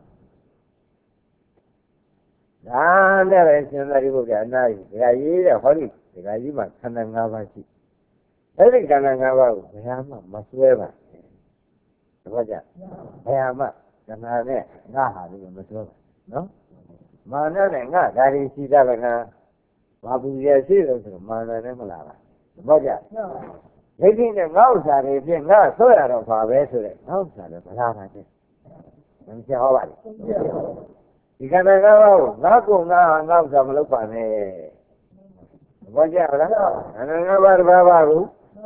ဒါနဲ့ပဲရှင်သာရိပုတ္တရာအနာကြီးဒကာကြီးတဲ့ဟောဒီဒကာကြီးမှာခန္ဓာ၅ပါးရှိအဲ့ဒီခန္ဓာ၅ပါးကိုဘယ်မှမဆွဲပါတပည့်ကြဘယ်မှခန္ဓာနဲ့ငါဟာလို့မဆွဲပါနော်မာနနဲ့ငါဓာရီရှိတာကဘာပူရရှိလို့ဆိုမာနနဲ့မလာပါတပည့်ကြဒိဋ္ဌိနဲ့ငါဥစ္စာတွေဖြင့်ငါဆွဲရတော့ပါပဲဆိုတဲ့ငါဥစ္စာတွေမလာပါနဲ့မပြောဟောပါလေဒီခန္ဓာ၅ပါးကိုငါကုငါဥစ္စာမလုပ်ပါနဲ့ဘာကြလားခန္ဓာ၅ပါးတစ်ပါးပါကို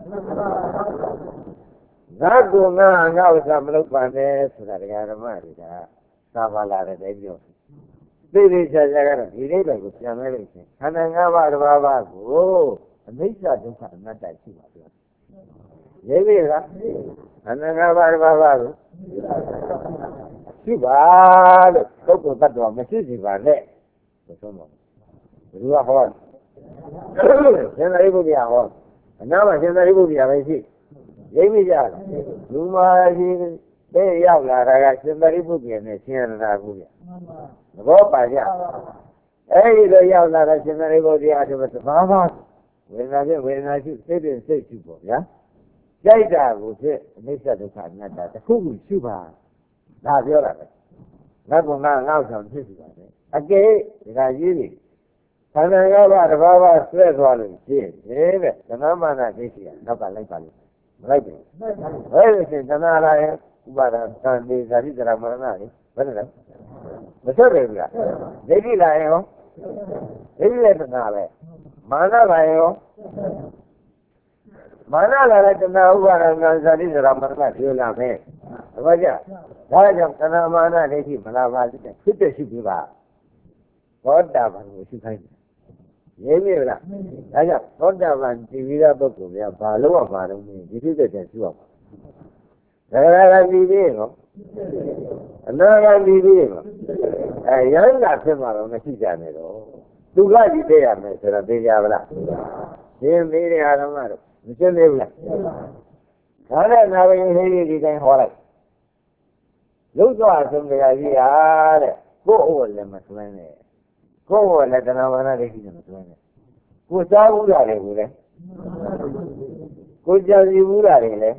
ငါကုငါဥစ္စာမလုပ်ပါနဲ့ဆိုတာတရားဓမ္မတွေကသာပါလာတဲ့တိုင်းပြောသိသိချာချာကတော့ဒီလေးတွေကိုပြန်လဲလို့ရှင်ခန္ဓာ၅ပါးတစ်ပါးပါကိုအနိစ္စဒုက္ခအနတ္တရှိပါပြောရေးပြီလားခန္ဓာ၅ပါးတစ်ပါးပါကိုရှိပါလို့ပုဂ္ဂိုလ်တ attva မရှိစီပါနဲ့ဆိုဆုံးတော့ဘယ်သူကဟောရှင်သာရိပုတ္တရာဟောအနာမှာရှင်သာရိပုတ္တရာပဲရှိရိပ်မိကြလားလူမာကြီးတဲ့ရောက်လာတာကရှင်သာရိပုတ္တရာနဲ့ရှင်ရဏကူပြသဘောပါကြအဲ့ဒီလိုရောက်လာတဲ့ရှင်သာရိပုတ္တရာဆိုတော့သဘာဝဝေဒနာဖြင့်ဝေဒနာရှိစိတ်ဖြင့်စိတ်ရှိပေါ့ဗျာကြိုက်တာကိုဖြင့်အနိစ္စဒုက္ခအနတ္တတစ်ခုခုရှိပါဒါပြောတာပဲငါကငါ့ဆောင်ဖြစ်စီပါတယ်အကယ်ဒီကရေးပြီခန္ဓာ၅ပါးတစ်ပါးပါဆွဲသွားလို့ရှိရင်တဲ့သနမနာဒိဋ္ဌိကနောက်ကလိုက်ပါလိမ့်မလိုက်ဘူးဘယ်လိုရှင်သနာလာရဲ့ဥပါဒသံဒီဇာတိတရမရဏလေဘယ်လိုလဲမဆက်တယ်ဗျာဒိဋ္ဌိလာရင်ရောဒိဋ္ဌိလည်းသနာပဲမာနလာရင်ရောမာနလာတဲ့တဏှာဥပါဒံဇာတိတရမရဏပြောလာမယ်တပည့်ကြဒါကြောင့်သနာမာနဒိဋ္ဌိမလာပါစေဖြစ်တဲ့ရှိပြီပါသောတာပန်ကိုရှိခိုင်းတယ်ရေးမိလားဒါကြောင့်သောတာပန်တည်ပြီးတဲ့ပုဂ္ဂိုလ်များဘာလို့ရမှာတော့ဒီဖြစ်တဲ့ရှိရမှာဒါကလည်းပြီးရောအနာဂတ်ပြီးရောရဟန္တာဖြစ်မှာတော့မရှိကြနဲ့တော့သူကကြည့်သေးရမယ်ဆိုတော့သိကြပါလားရှင်းသေးတယ်အားလုံးကတော့မရှင်းသေးဘူးလားဒါနဲ့နာဘယဟိရိဒီတိုင်းဟောလိုက်လုံးသွားဆုံးကြကြီးဟာတဲ့ကိုယ့်အိုလည်းမသွင်းနဲ့ကိုယ့်အိုလည်းတဏှာဝရဒိဋ္ဌိနဲ့မသွင်းနဲ့ကိုယ်စားဘူးတာတွေကိုလည်းကိုယ်ကြံစီဘူးတာတွေလည်း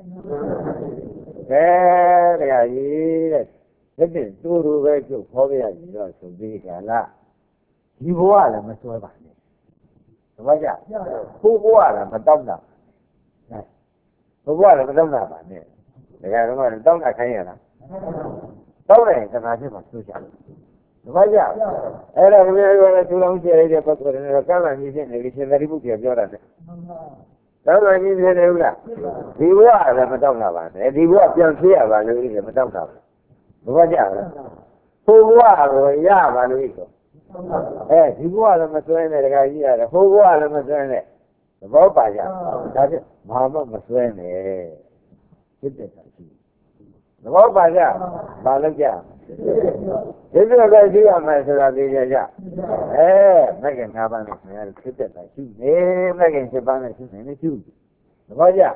တရားကြီးတဲ့ဒီတူတူပဲကျုပ်ခေါ်ပြရစီတော့ဆိုပြီးကြလားဒီဘဝလည်းမစွဲပါနဲ့တပည့်ကြကိုဘဝလည်းမတောက်တာဘဝလည်းမတောက်တာပါနဲ့ဒါကတော့တောက်တာခိုင်းရလားတောက်တယ်ခဏချင်းမှဆွချတယ်တပည့်ကြအဲ့ဒါကလည်းပြောတယ်သူတော်ရှိရတဲ့ပုဂ္ဂိုလ်တွေကကံလာကြီးဖြစ်နေပြီရှင်သာရိပုတ္တရာပြောတာတဲ့တောက်တာကြီးဖြစ်နေဘူးလားဒီဘဝလည်းမတောက်တာပါနဲ့ဒီဘဝပြန်ဖြစ်ရပါလို့လည်းမတောက်တာဘူးတပည့်ကြလားဘုရားကိုရပါလို့ဆိုဒီဘဝလည်းမစွဲနဲ့တခါကြီးရတယ်ဟိုဘဝလည်းမစွဲနဲ့သဘောပါကြဒါဖြင့်ဘာမှမစွဲနဲ့ဖြစ်တဲ့တာရှိသဘောပါကြဘာလို့ကြဒီလိုပဲရှိရမယ်ဆိုတာသိကြကြမဂ္ဂင်၅ပါးနဲ့ဆရာဖြစ်တဲ့တာရှိနေမဂ္ဂင်7ပါးနဲ့ရှိနေနေရှိသဘောကြ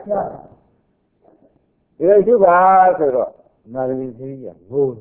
ဒီလိုရှိပါဆိုတော့နာရီသေးကြီးကဘိုး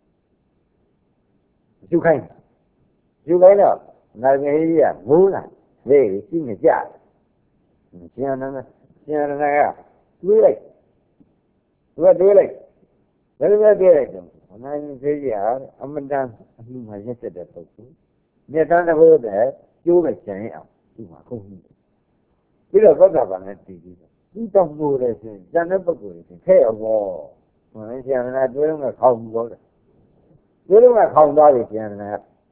ရှုခိုင်းယူလိုက်တော့ငါငယ်ကြီးကမိုးလာလေရှိနေကြရှင်ရဏကတွေးလိုက်သူကတွေးလိုက်ဘယ်လိုလဲတွေးလိုက်တော့ငါငယ်ကြီးကအမတန်အမှုမှရက်ဆက်တဲ့ပုဂ္ဂိုလ်မြတ်တမ်းတဲ့ဘုရားကျိုးပဲကျန်ရအောင်သူ့မှာကုန်ပြီပြီးတော့သောတာပန်နဲ့တည်ပြီးသူတောင်းလို့လည်းရှင်ကျန်တဲ့ပုဂ္ဂိုလ်တွေထဲရောရှင်ရဏတွေးလုံးကခေါင်းဘူးတော့တွေးလုံးကခေါင်းသွားပြီရှင်ရဏ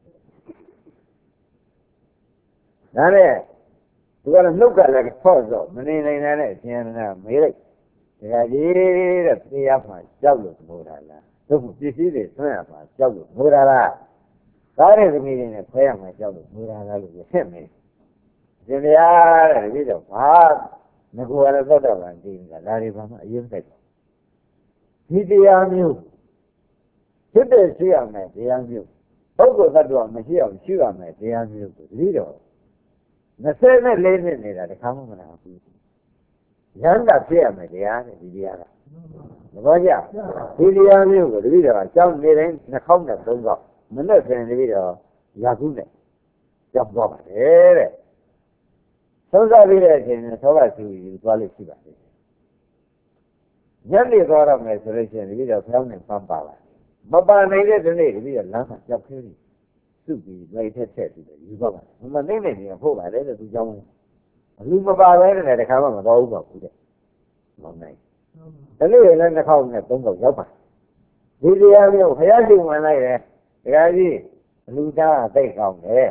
ဒါနဲ့သူကလည်းနှုတ်ကလည်းဖော့တော့မနေနိုင်တဲ့ဆင်းရဲမေးလိုက်ဒါကြီးတဲ့တရားမှကြောက်လို့မိုးတာလားသူပစ္စည်းတွေဆွဲရမှာကြောက်လို့မိုးတာလားကားတဲ့သမီးတွေနဲ့ဖဲရမှာကြောက်လို့မိုးတာလားလို့ဖြစ်မယ်ရှင်ဗျာတဲ့ဒီတော့ဘာငါကလည်းသောတာပန်သိနေတာဒါတွေဘာမှအရင်တိုက်ဒီတရားမျိုးဖြစ်တဲ့ရှိရမယ်တရားမျိုးပုဂ္ဂိုလ်သတ္တဝါမရှိအောင်ရှိရမယ်တရားမျိုးကိုဒီတော့24နှစ်နေတာတခါမှမလာဘူးရဟန္တာဖြစ်ရမယ်တရားတဲ့ဒီတရားကသဘောကျဒီတရားမျိုးကိုတပည့်တော်ကြောင်းနေတိုင်းနှာခေါင်းနဲ့သုံးတော့မနဲ့ဆင်တပည့်တော်ရာခုနဲ့ကြောက်တော့ပါတယ်တဲ့သုံးစားပြီးတဲ့အချိန်နဲ့သောကဆူကြီးသွားလို့ရှိပါလိမ့်ညနေသွားတော့မယ်ဆိုလို့ရှိရင်ဒီတော့ဖျောင်းနေပန်းပါလာမပါနိုင်တဲ့ဒီနေ့ဒီတော့လမ်းမှာကြောက်ခဲနေစုပြီးလိုက်ထက်ပြီးတော့ယူသွားပါမသိနေတယ်ဖို့ပါလေသူကြောင်းလူမပါပဲနဲ့တခါမှမတော်ဘူးပေါ့ဘူးတဲ့မောင်နိုင်ဒီနေ့လည်းတစ်ခေါက်နဲ့သုံးခေါက်ရောက်ပါဒီတရားမျိုးဘုရားရှိခိုးဝင်လိုက်တယ်တရားကြီးလူသားသိကောင်းတယ်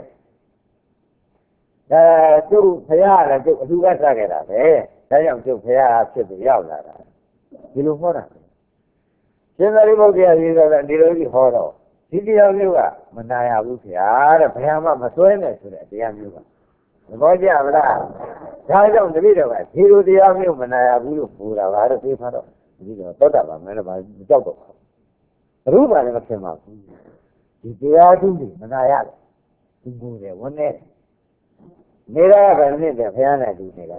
ကျုပ်ဘုရားလည်းကျုပ်အလူကစားခဲ့တာပဲဒါကြောင့်ကျုပ်ဘုရားဖြစ်ပြီးရောက်လာတာဒီလိုဟောတာရှင်သာရိပုတ္တရာကြီးကဒီလိုကြီးဟောတော့ဒီတရားမျိုးကမနာရဘူးခင်ဗျာတဲ့ဘုရားမမစွဲနဲ့ဆိုတဲ့တရားမျိုးကသဘောကျမလားဒါကြောင့်တပည့်တော်ကဒီလိုတရားမျိုးမနာရဘူးလို့ပြောတာပါတော့သိဖားတော့ဒီတော့သောတာပန်မယ်လို့မကြောက်တော့ဘူးဘုရားလည်းမခင်ပါဘူးဒီတရားသူတွေမနာရတယ်သူကိုယ်တယ်ဝန်းနေနေတာကလည်းတဲ့ဘုရားနဲ့တူနေတာ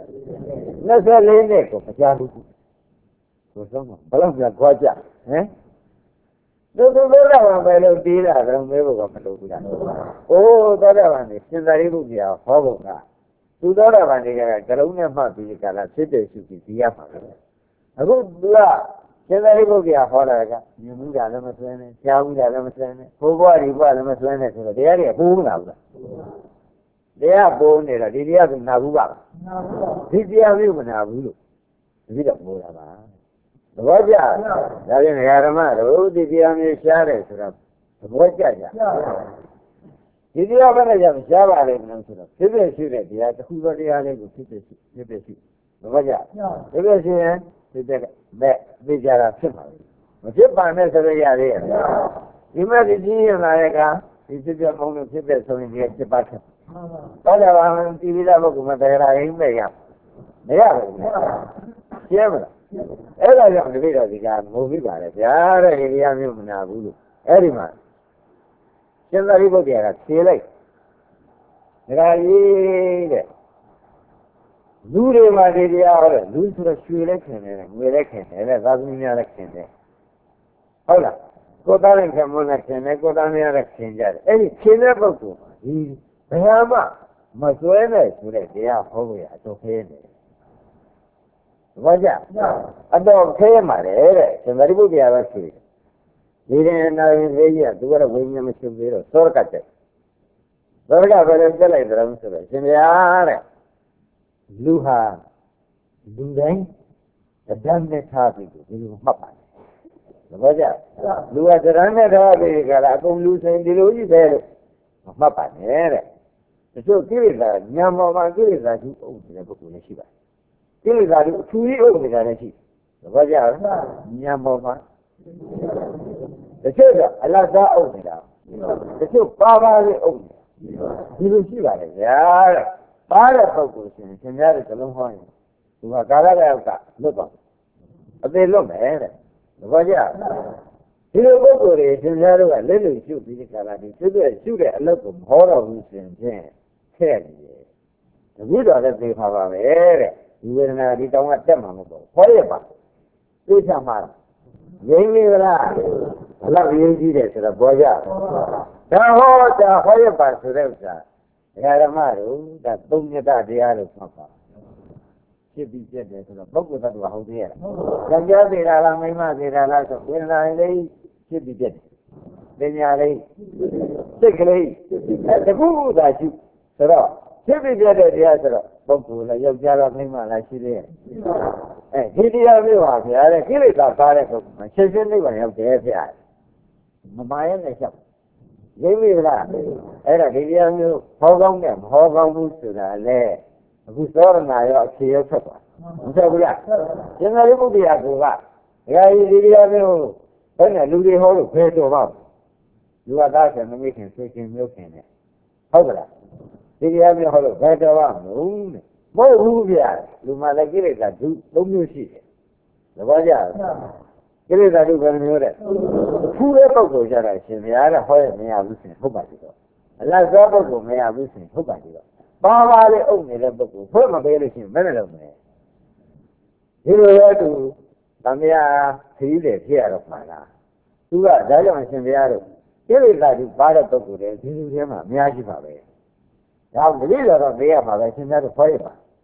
24နှစ်ကိုမကြဘူးဆိုတော့ဘယ်လောက်ကြာခွာကြဟမ်သူသောတာပန်ပဲလို့တီးတာတော့မဲဖို့ကမလိုဘူးလားအိုးသောတာပန်နေရှင်သာရိပုတ္တရာဟောဖို့ကသူသောတာပန်တွေကကရုံးနဲ့မှတ်ပြီးကြလားဖြစ်တယ်ရှိပြီးဒီရမှာပဲအခုသူကရှင်သာရိပုတ္တရာဟောတာကမြင်မှုတာလည်းမဆွဲနဲ့ကြားမှုတာလည်းမဆွဲနဲ့ဘိုးဘွားဒီဘွားလည်းမဆွဲနဲ့ဆိုတော့တရားတွေပိုးမလာဘူးလားတရားပိုးနေတော့ဒီတရားကနာဘူးပါဒီတရားမျိုးမနာဘူးလို့ဒီတော့ပိုးတာပါသဘောကျဒါဖြင့်ဓမ္မတို့ဒီတရားမျိုးရှားတယ်ဆိုတော့သဘောကျကြဒီတရားဘယ်နဲ့ကြောင့်ရှားပါလိမ့်မလို့ဆိုတော့ဖြစ်ဖြစ်ရှိတဲ့တရားတစ်ခုသောတရားလေးကိုဖြစ်ဖြစ်ရှိသဘောကျဖြစ်ဖြစ်ရှိရင်ဖြစ်တဲ့မဲ့သိကြတာဖြစ်ပါဘူးမဖြစ်ပါနဲ့ဆိုရရသေးရဲ့ဒီမဲ့ဒီကြီးရလာတဲ့ကဒီဖြစ်ဖြစ်မုန်းလို့ဖြစ်တဲ့ဆိုရင်ဒီဖြစ်ပါခဲ့ဘာလဲဘာဒီလိုပုဂ္ဂိုလ်မတရားရင်မဲ့ရမရဘူးရှင်းမလားအဲ့ဒါကြောင့်တပည့်တော်ဒီကငုံပြီးပါလေဗျာတဲ့ဒီတရားမျိုးမနာဘူးလို့အဲ့ဒီမှာရှင်သာရိပုတ္တရာကဖြေလိုက်ဒါကြီးတဲ့လူတွေမှာဒီတရားဟောတယ်လူဆိုတော့ရွှေလည်းခင်တယ်ငွေလည်းခင်တယ်တဲ့သာသမီများလည်းခင်တယ်ဟုတ်လားကိုသားလည်းခင်မလည်းခင်တယ်ကိုသားများလည်းခင်ကြတယ်အဲ့ဒီခင်တဲ့ပုဂ္ဂိုလ်ဒီဘယ်မှမစွဲနဲ့ဆိုတဲ့တရားဟောဖို့ရအတော်ခဲနေဘာကြအတော်ခဲမှာလေတဲ့ရှင်သာရိပုတ္တရာကဆိုဒီရင်နာရင်သေးကြီးကသူကတော့ဝိညာဉ်မရှိသေးတော့သောရကတဲ့သောရကပဲလည်းတက်လိုက်တယ်ဆိုတော့ရှင်ဗျာတဲ့လူဟာလူတိုင်းအတန်းနဲ့ထားပြီးဒီလိုမှတ်ပါတယ်သဘောကျလူကတန်းနဲ့ထားပြီးကြလားအကုန်လူဆိုင်ဒီလိုကြီးပဲလို့မှတ်ပါနဲ့တဲ့တချို့ကိလေသာညံပေါ်မှာကိလေသာကြီးအုပ်နေတဲ့ပုဂ္ဂိုလ်လည်းရှိပါတယ်ကိလေသာတွေအထူးကြီးအုပ်နေတာလည်းရှိသဘောကျလားညံပေါ်မှာတချို့ကအလတ်သားအုပ်နေတာတချို့ပါပါလေးအုပ်နေတာဒီလိုရှိပါတယ်ဗျာတဲ့ပါတဲ့ပုဂ္ဂိုလ်ရှင်ခင်ဗျားတို့ကလုံးဟောရင်သူကကာလကရောက်ကလွတ်ပါအသေးလွတ်မယ်တဲ့သဘောကျဒီလိုပုဂ္ဂိုလ်တွေရှင်ဗျားတို့ကလက်လုံရှုပြီးဒီကာလဒီသူတို့ရှုတဲ့အလုပ်ကိုမဟောတော့ဘူးရှင်ဖြင့်ခဲ့နေတယ်တပည့်တော်လည်းသိပါပါပဲတဲ့ဒီဝေဒနာဒီတောင်းကတက်မှာမဟုတ်ဘူးဟောရပါသိချမှာရင်းနေလားဘလောက်ရင်းကြီးတယ်ဆိုတော့ပေါ်ကြဒါဟောတာဟောရပါဆိုတဲ့ဥစ္စာဓမ္မတို့ဒါသုံးမြတ်တရားလို့မှတ်ပါဖြစ်ပြီးပြတ်တယ်ဆိုတော့ပုဂ္ဂိုလ်သတ္တဝါဟုတ်သေးရဲ့လားကြံကြသေးတာလားမိမသေးတာလားဆိုဝေဒနာလေးဖြစ်ပြီးပြတ်တယ်ပညာလေးစိတ်ကလေးတခုခုသာရှိဆိုတော့ဖြစ်ပြီးပြတ်တဲ့တရားဆိုတော့ပုဂ္ဂိုလ်လည်းယောက်ျားလားမိန်းမလားရှိသေးရဲ့ဒီတရားမျိုးပါဗျာတဲ့ကိလေသာစားတဲ့ပုဂ္ဂိုလ်မှာချက်ချင်းနိဗ္ဗာန်ရောက်တယ်ဗျာမမာရဲ့နဲ့ချက်ရင်းပြီလားအဲ့ဒါဒီတရားမျိုးဟောကောင်းနဲ့မဟောကောင်းဘူးဆိုတာလေအခုသောရဏရောအခြေရောက်ထွက်သွားမဟုတ်ဘူးလားရှင်သာရိပုတ္တရာကဒကာကြီးဒီတရားမျိုးဘယ်နဲ့လူတွေဟောလို့ဖယ်တော်ပါလူကသားရှင်မမေ့ခင်ဆွေခင်မျိုးခင်နဲ့ဟုတ်ကလားဒီတရားမျိုးဟောလို့ဖယ်တော်ပါမလို့တဲ့မဟုတ်ဘူးဗျာလူမှလည်းကိလေသာဒု၃မျိုးရှိတယ်သဘောကျလားကိလေသာဒုဘယ်နှမျိုးတဲ့ဖူးတဲ့ပုဂ္ဂိုလ်ကြတာရှင်ဗျာတဲ့ဟောရမရဘူးရှင်ဟုတ်ပါပြီတော့အလတ်သောပုဂ္ဂိုလ်မရဘူးရှင်ဟုတ်ပါပြီတော့ပါပါလေးအုပ်နေတဲ့ပုဂ္ဂိုလ်ဖွင့်မပေးလို့ရှိရင်မနဲ့လုံးမယ်ဒီလိုပဲသူသံဃာခရီးတယ်ဖြစ်ရတော့မှာလားသူကဒါကြောင့်ရှင်ဗျာတို့ကိလေသာဒုပါတဲ့ပုဂ္ဂိုလ်တွေဒီလူထဲမှာအများကြီးပါပဲဒါတတိတော်တော့ပေးရမှာပဲရှင်ဗျာတို့ဟောရပါ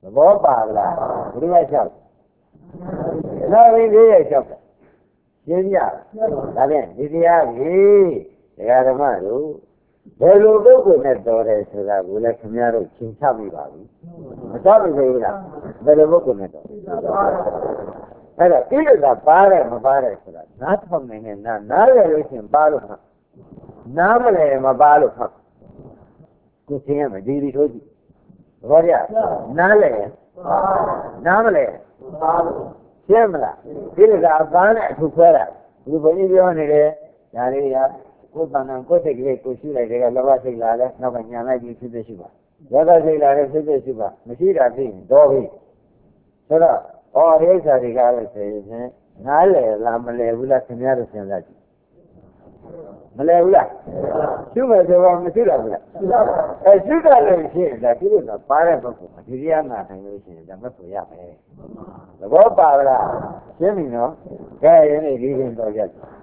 ဘောပါလားဘုရားလျှောက်နောက်ပြီးလေးရလျှောက်ရှင်းပြဒါဖြင့်ဒီတရားကြီးဒကာဓမ္မတို့ဘယ်လိုပုဂ္ဂိုလ်နဲ့တော်တယ်ဆိုတာကိုလည်းခင်ဗျားတို့ရှင်းချပြီးပါပြီမချပြီလေလားဘယ်လိုပုဂ္ဂိုလ်နဲ့တော်အဲ့တော့ကိလေသာပါတယ်မပါတယ်ဆိုတာနားထောင်နိုင်တဲ့နားရလို့ရှင်ပါလို့ဟာနားမလဲမပါလို့ဟာကိုသိရမယ်ဒီထိုးကြည့်ဘောရနားလဲနားမလဲရှင်းမလားကိလေသာအပန်းနဲ့အထူခွဲတာဒီဘုန်းကြီးပြောနေတယ်ဒါလေးကကိုယ်တဏ္ဍာကိုယ်စိတ်ကလေးကိုရှိလိုက်တယ်ကလောဘစိတ်လာလဲနောက်ကညာလိုက်ပြီးဖြစ်ဖြစ်ရှိပါဒေါသစိတ်လာလဲဖြစ်ဖြစ်ရှိပါမရှိတာသိရင်တော့ပြီဆိုတော့ဩရိစ္ဆာတွေကလည်းဆိုရင်နားလဲလားမလဲဘူးလားခင်ဗျားတို့စဉ်းစားကြည့်မလဲဘူးလားရှုမယ်ဆိုတော့မရှိတော့ဘူးလားရှုတာလည်းရှိရင်ဒါပြုလို့တော့ပါတဲ့ပုဂ္ဂိုလ်ဒီတရားနာနိုင်လို့ရှိရင်ဒါမဆိုရမယ်သဘောပါလားရှင်းပြီနော်ကဲယနေ့ဒီရင်တော့ရက်